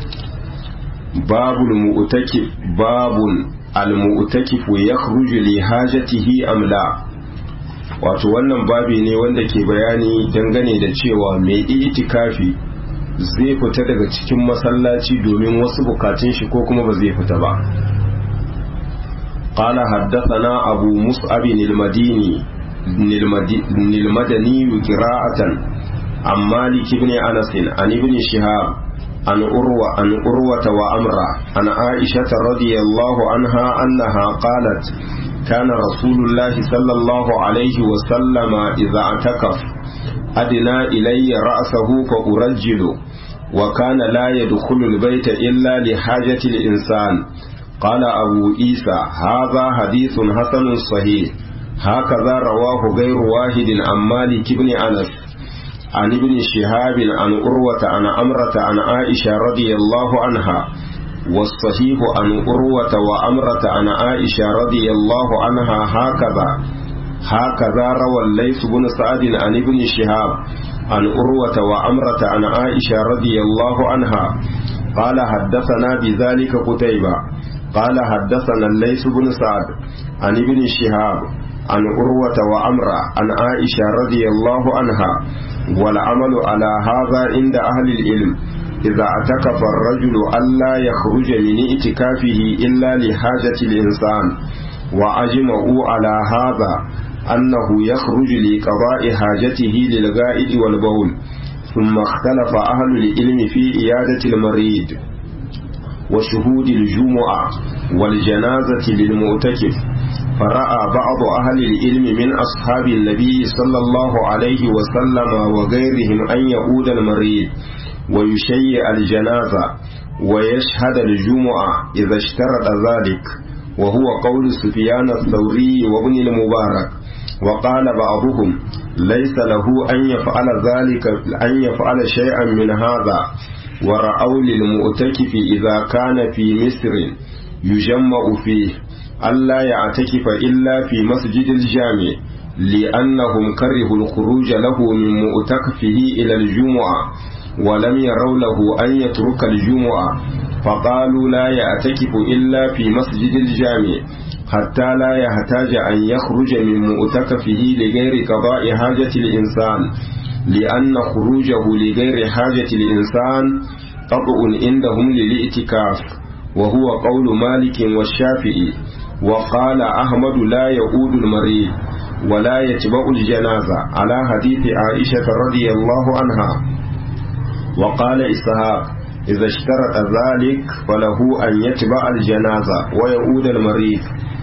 [SPEAKER 1] babul mu'takif babun al-mu'takif yakhruju li hajatihi am la wato wannan babi ne wanda ke bayani dangane da cewa mai itikafi zai fita daga cikin masallaci domin wasu bukatun shi ko kuma ba zai fita ba قال حدثنا أبو مصعب المديني المدني قراءة عن مالك بن أنس عن ابن شهاب عن أروى عن أروة وأمرة عن عائشة رضي الله عنها أنها قالت كان رسول الله صلى الله عليه وسلم إذا اعتكف أدنى إلي رأسه فأرجله وكان لا يدخل البيت إلا لحاجة الإنسان قال أبو عيسى هذا حديث حسن صحيح هكذا رواه غير واحد عن مالك بن أنس عن ابن شهاب عن أروة عن أمرة عن عائشة رضي الله عنها والصحيح عن أروة وأمرة عن عائشة رضي الله عنها هكذا هكذا روى الليث بن سعد عن ابن شهاب عن أروة وأمرة عن عائشة رضي الله عنها قال حدثنا بذلك قتيبة قال حدثنا الليث بن سعد عن ابن شهاب عن أروة وأمرة عن عائشة رضي الله عنها والعمل على هذا عند أهل العلم إذا اعتكف الرجل ألا يخرج من اعتكافه إلا لحاجة الإنسان وأجمعوا على هذا أنه يخرج لقضاء حاجته للغائط والبول ثم اختلف أهل العلم في عيادة المريض وشهود الجمعة والجنازة للمعتكف فرأى بعض أهل العلم من أصحاب النبي صلى الله عليه وسلم وغيرهم أن يعود المريض ويشيع الجنازة ويشهد الجمعة إذا اشترط ذلك وهو قول سفيان الثوري وابن المبارك وقال بعضهم ليس له أن يفعل ذلك أن يفعل شيئا من هذا ورأوا للمؤتكف إذا كان في مصر يجمع فيه ألا يعتكف إلا في مسجد الجامع لأنهم كرهوا الخروج له من مؤتكفه إلى الجمعة ولم يروا له أن يترك الجمعة فقالوا لا يعتكف إلا في مسجد الجامع حتى لا يحتاج أن يخرج من مؤتكفه لغير قضاء حاجة الإنسان لأن خروجه لغير حاجة الإنسان قطع عندهم للاعتكاف وهو قول مالك والشافعي وقال أحمد لا يعود المريض ولا يتبع الجنازة على حديث عائشة رضي الله عنها وقال إسحاق إذا اشترط ذلك فله أن يتبع الجنازة ويعود المريض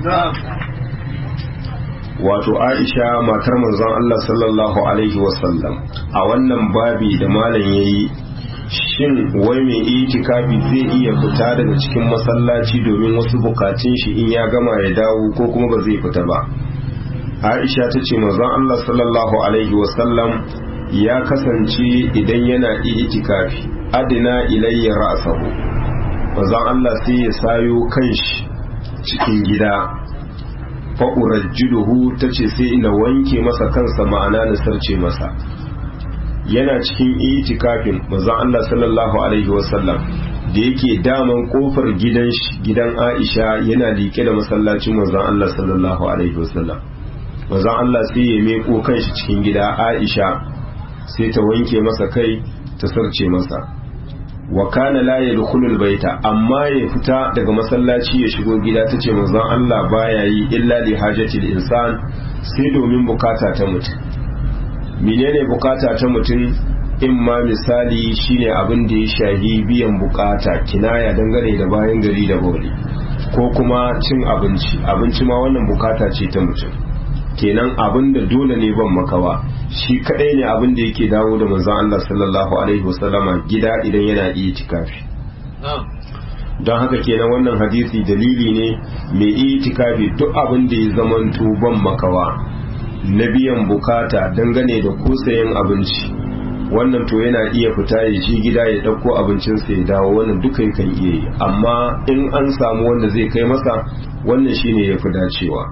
[SPEAKER 1] wato Aisha matar manzon Allah sallallahu alaihi wasallam a wannan babi da malam yayi shin wai mai itikafi zai iya fita daga cikin masallaci domin wasu bukatun shi in ya gama ya dawo ko kuma ba zai fita ba Aisha ta ce manzon Allah sallallahu alaihi wasallam ya kasance idan yana itikafi adina ilayya ra'sahu manzon Allah sai ya sayo kanshi cikin gida fa urajjiduhu tace sai ina wanke masa kansa ma'ana na sarce masa yana cikin itikafin manzon Allah sallallahu alaihi wasallam da yake daman kofar gidan shi gidan Aisha yana liƙe da masallacin manzon Allah sallallahu alaihi wasallam manzon Allah sai ya meko kanshi cikin gida Aisha sai ta wanke masa kai ta sarce masa wa kana la yadkhulul baita amma ya fita daga masallaci ya shigo gida tace manzon Allah baya yi illa li hajatil insan sai domin bukata ta mutum menene bukata ta mutum in ma misali shine abin da ya shahi biyan bukata kinaya dangane da bayan gari da bauli ko kuma cin abinci abinci ma wannan bukata ce ta mutum kenan abin da dole ne ban makawa shi kadai ne abin da yake dawo da manzon Allah sallallahu alaihi wasallama gida idan yana itikafi don haka kenan wannan hadisi dalili ne mai itikafi duk abin da ya zamanto ban makawa na biyan bukata dangane da kusayen abinci, wannan to yana iya fita ya shi gida ya ɗauko abincinsa ya dawo, wannan duka kan iya yi, amma in an samu wanda zai kai masa wannan shine ya fi dacewa.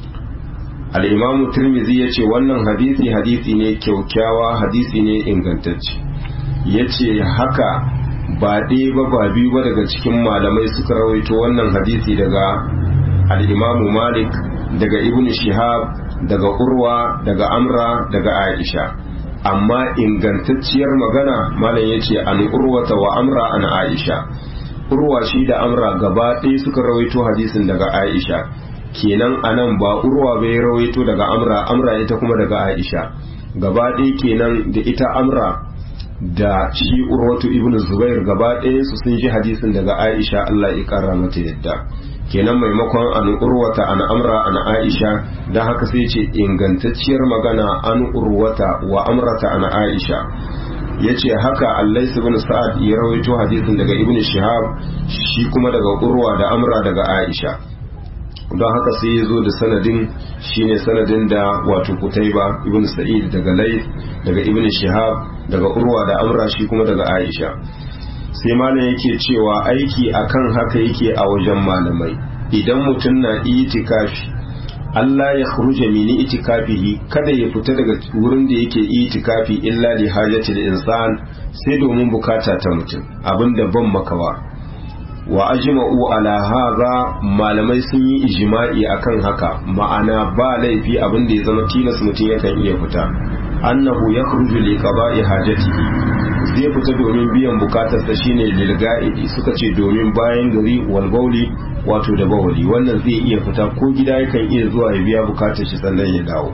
[SPEAKER 1] al'imamu Tirmidhi ya ce wannan hadisi hadisi ne kyaukyawa, hadisi ne ingantacce. Ya ce haka ba ɗaya ba ba biyu ba daga cikin malamai suka rawaito wannan hadisi daga al'imamu Malik, daga Ibn Shihab, daga Urwa, daga Amra, daga Aisha. Amma ingantacciyar magana malam ya ce an Urwata wa Amra an Aisha. Urwa shi da Amra gaba ɗaya suka rawaito hadisin daga Aisha. Kenan anan ba Urwa bai rawaito daga Amra, Amra ita kuma daga Aisha. Gaba ɗaya kenan da ita Amra da shi Urwatu ibn Zubair gaba ɗaya su sun ji hadisin daga Aisha, Allah ya kara mata yadda. Kenan maimakon an Urwata an Amra an Aisha, dan haka sai ce ingantacciyar magana an Urwata wa Amrata an Aisha. Yace haka Allais ibn Sa'ad ya rawaito hadisin daga Ibn Shihab, shi kuma daga Urwa da Amra daga Aisha. Don haka sai ya zo da sanadin shine sanadin da wato Kutaiba ibn Sa'id daga Layth daga Ibn Shihab daga Urwa da Amra shi kuma daga Aisha. Sai malam yake cewa aiki akan haka yake a wajen malamai. Idan mutum na itikafi, Allah ya khuruja min itikafihi, kada ya fita daga wurin da yake itikafi illa li hajatil insan, sai domin bukata ta mutum, abinda ban makawa. Wa ajma'u ala hadha, malamai sun yi ijma'i akan haka, ma'ana ba laifi abinda ya zama tilas mutum yakan iya fita. Annahu yakhruju li qada'i hajatihi, zai fita domin biyan bukatarsa shine lil ga'idi, suka ce domin bayan gari wal bauli, wato da bawali, wannan zai iya fita ko gida yakan iya zuwa ya biya bukatar shi sannan ya dawo.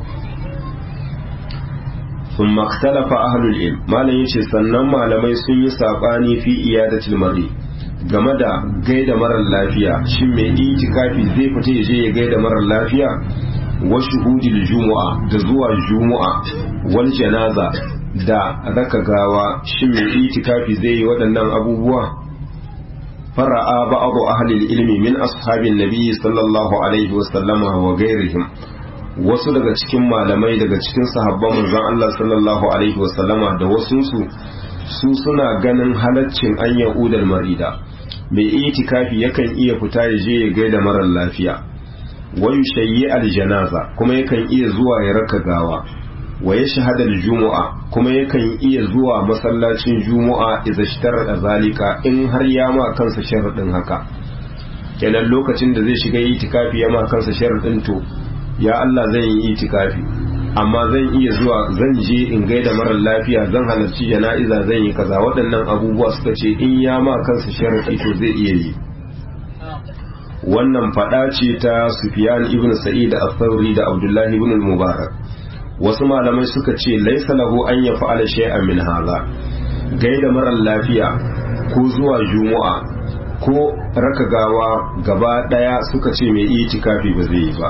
[SPEAKER 1] Thumma ikhtalafa ahlul ilm, malam yace sannan malamai sun yi sabani fi iyadatil mari, game da gaida marar lafiya, shin mai itikafi zai fita ya je ya gaida marar lafiya, wa shuhudil jumu'a, da zuwa jumu'a, wal janaza, da raka gawa, shin mai itikafi zai yi waɗannan abubuwa? fara'a ba'd ahli ilmi min ashabin nabi sallallahu alaihi wasallama wa ghairihim, wasu daga cikin malamai daga cikin sahabban manzon Allah sallallahu alaihi wasallama da wasu su su suna ganin halaccin an ya'udal marida, mai itikafi yakan iya fita ya je ya gaida marar lafiya, wa yushayyi aljanaza, kuma yakan iya zuwa ya raka gawa, wa yashhadal jumu'a, kuma yakan iya zuwa masallacin jumu'a idza ishtara zalika, in har ya ma kansa sharadin haka. Kenan lokacin da zai shiga itikafi ya ma kansa sharadin to ya Allah zan yi itikafi, amma zan iya zuwa, zan je in gaida marar lafiya, zan halarci jana'iza, zan yi kaza, waɗannan abubuwa suka ce in ya ma kansa sharadi to zai iya yi. Wannan fada ce ta Sufyan ibn Sa'id al-Thawri da Abdullah ibn al-Mubarak. Wasu malamai suka ce laisa lahu an yaf'ala shay'an min hadha, gaida marar lafiya ko zuwa jumu'a ko raka gawa gaba daya suka ce mai itikafi ba zai yi ba.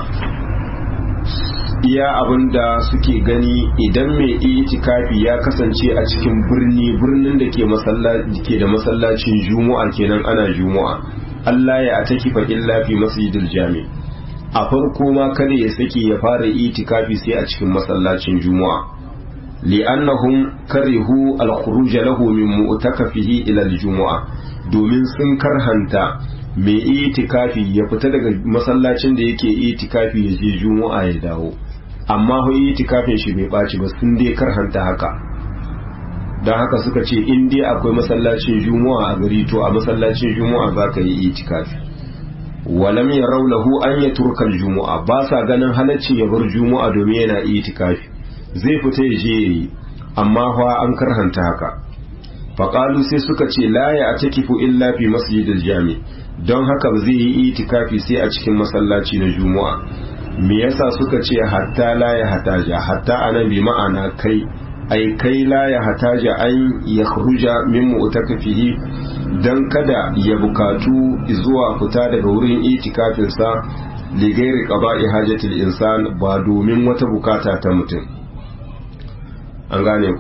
[SPEAKER 1] Iya abinda suke gani, idan mai itikafi ya kasance a cikin birni, birnin da ke masallaci ke da masallacin jumu'a, kenan ana jumu'a, Allah ya atakifa illa fi masjidil jami, a farko ma kada ya saki ya fara itikafi sai a cikin masallacin jumu'a, li'annahum karihu al-khuruj lahu min mu'takafihi ila al-jumu'a, domin sun karhanta mai itikafi ya fita daga masallacin da yake itikafi ya je jumu'a ya dawo, amma ho itikafin shi bai baci ba, sun dai karhanta haka. don haka suka ce in dai akwai masallacin juma'a a gari to a masallacin juma'a za ka yi itikafi. walam yarau lahu an yaturkal juma'a, ba sa ganin halaccin ya bar juma'a domin yana itikafi, zai fita ya je yayi, amma fa an karhanta haka. faqalu sai suka ce la ya atakifu illa fi masjidil jami, don haka ba zai yi itikafi sai a cikin masallaci na juma'a. me yasa suka ce hatta la ya hataja, hatta anan bi ma'ana kai, ai kai la ya hataja an ya khruja min mu'takafihi, dan kada ya bukatu zuwa fita daga wurin itikafin sa li ghairi qada'i hajatil insan, ba domin wata bukata ta mutum. an gane ku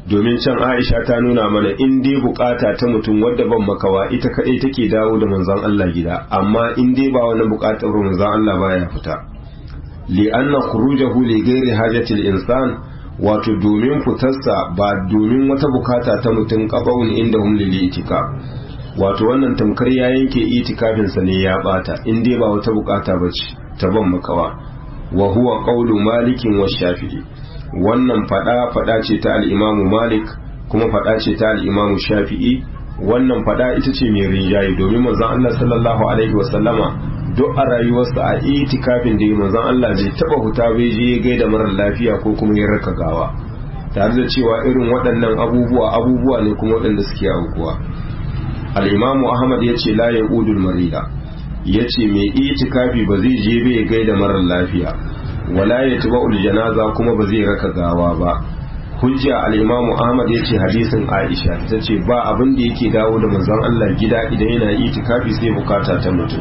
[SPEAKER 1] domin can Aisha ta nuna mana in dai bukata ta mutum wadda ban makawa ita kadai take dawo da manzon Allah gida, amma in dai ba wani bukatar manzon Allah baya fita. li anna khurujahu li ghairi hajati al-insan, wato domin fitarsa ba domin wata bukata ta mutum qabawun indahum lil itikaf, wato wannan tamkar ya yanke itikafin sa ne ya bata in dai ba wata bukata bace ta ban makawa. wa huwa qawlu malikin wa shafi'i, wannan fada fada ce ta al-imamu Malik kuma fada ce ta al-imamu Shafi'i. wannan fada ita ce mai rinjaye domin manzon Allah sallallahu alaihi wa sallama duk a rayuwarsa a itikafin da manzon Allah bai taba huta bai je ya gaida mara lafiya ko kuma ya raka gawa, tare da cewa irin waɗannan abubuwa abubuwa ne kuma waɗanda suke aukuwa. al-imamu Ahmad yace la yaqudul marida, yace mai itikafi ba zai je bai gaida mara lafiya, wala yatba'ul janaza kuma ba zai raka gawa ba. hujja al-imamu Ahmad yace hadisin Aisha tace ba abin da yake dawo da manzon Allah gida idan yana itikafi sai bukata ta mutum.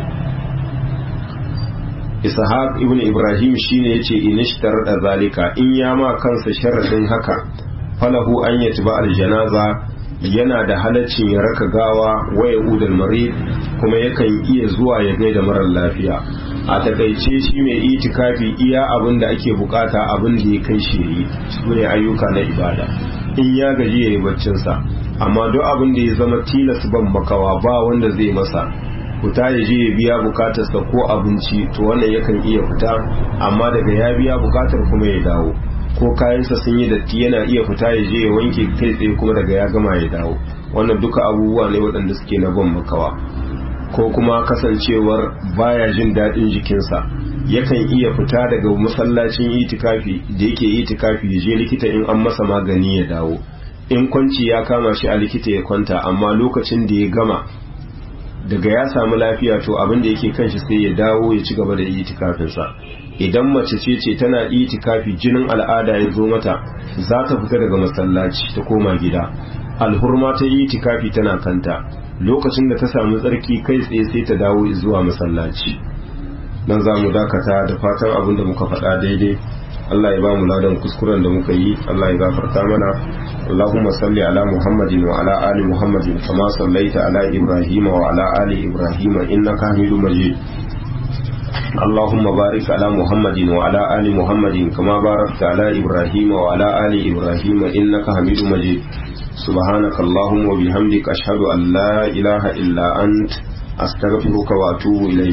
[SPEAKER 1] Ishaq ibn Ibrahim shine yace inishtar da zalika, in ya ma kansa sharadin haka falahu an yatba al-janaza, yana da halaccin ya raka gawa waya udal marid, kuma yakan iya zuwa ya gaida marar lafiya. a takaice shi mai itikafi iya abin da ake bukata abin da ya kai shi yi su ne ayyuka na ibada, in ya gaji ya yi baccinsa, amma duk abin da ya zama tilas ban makawa ba wanda zai masa, fita ya je ya biya bukatarsa ko abinci to wannan yakan iya fita, amma daga ya biya bukatar kuma ya dawo, ko kayansa sun yi datti yana iya fita ya je ya wanke kai tsaye kuma daga ya gama ya dawo. wannan duka abubuwa ne waɗanda suke na ban makawa. ko kuma kasancewar baya jin daɗin jikinsa, yakan iya fita daga masallacin itikafi da yake itikafi ya je likita in an masa magani ya dawo, in kwanci ya kama shi a likita ya kwanta, amma lokacin da ya gama daga ya samu lafiya to abin da yake kan shi sai ya dawo ya ci gaba da itikafinsa. idan mace ce ce tana itikafi jinin al'ada ya zo mata, za ta fita daga masallaci ta koma gida, alhurma ta itikafi tana kanta, lokacin da ta samu tsarki kai tsaye sai ta dawo zuwa masallaci. nan za mu dakata da fatan abin da muka faɗa daidai Allah ya ba mu ladan kuskuren da muka yi, Allah ya gafarta mana. Allahumma salli ala Muhammadin wa ala ali Muhammadin kama sallaita ala Ibrahim wa ala ali Ibrahim innaka Hamidum Majid. Allahumma barik ala Muhammadin wa ala ali Muhammadin kama barakta ala Ibrahim wa ala ali Ibrahim innaka Hamidum Majid. سبحانك اللهم وبحمدك أشهد أن لا إله إلا أنت أستغفرك وأتوب إليك.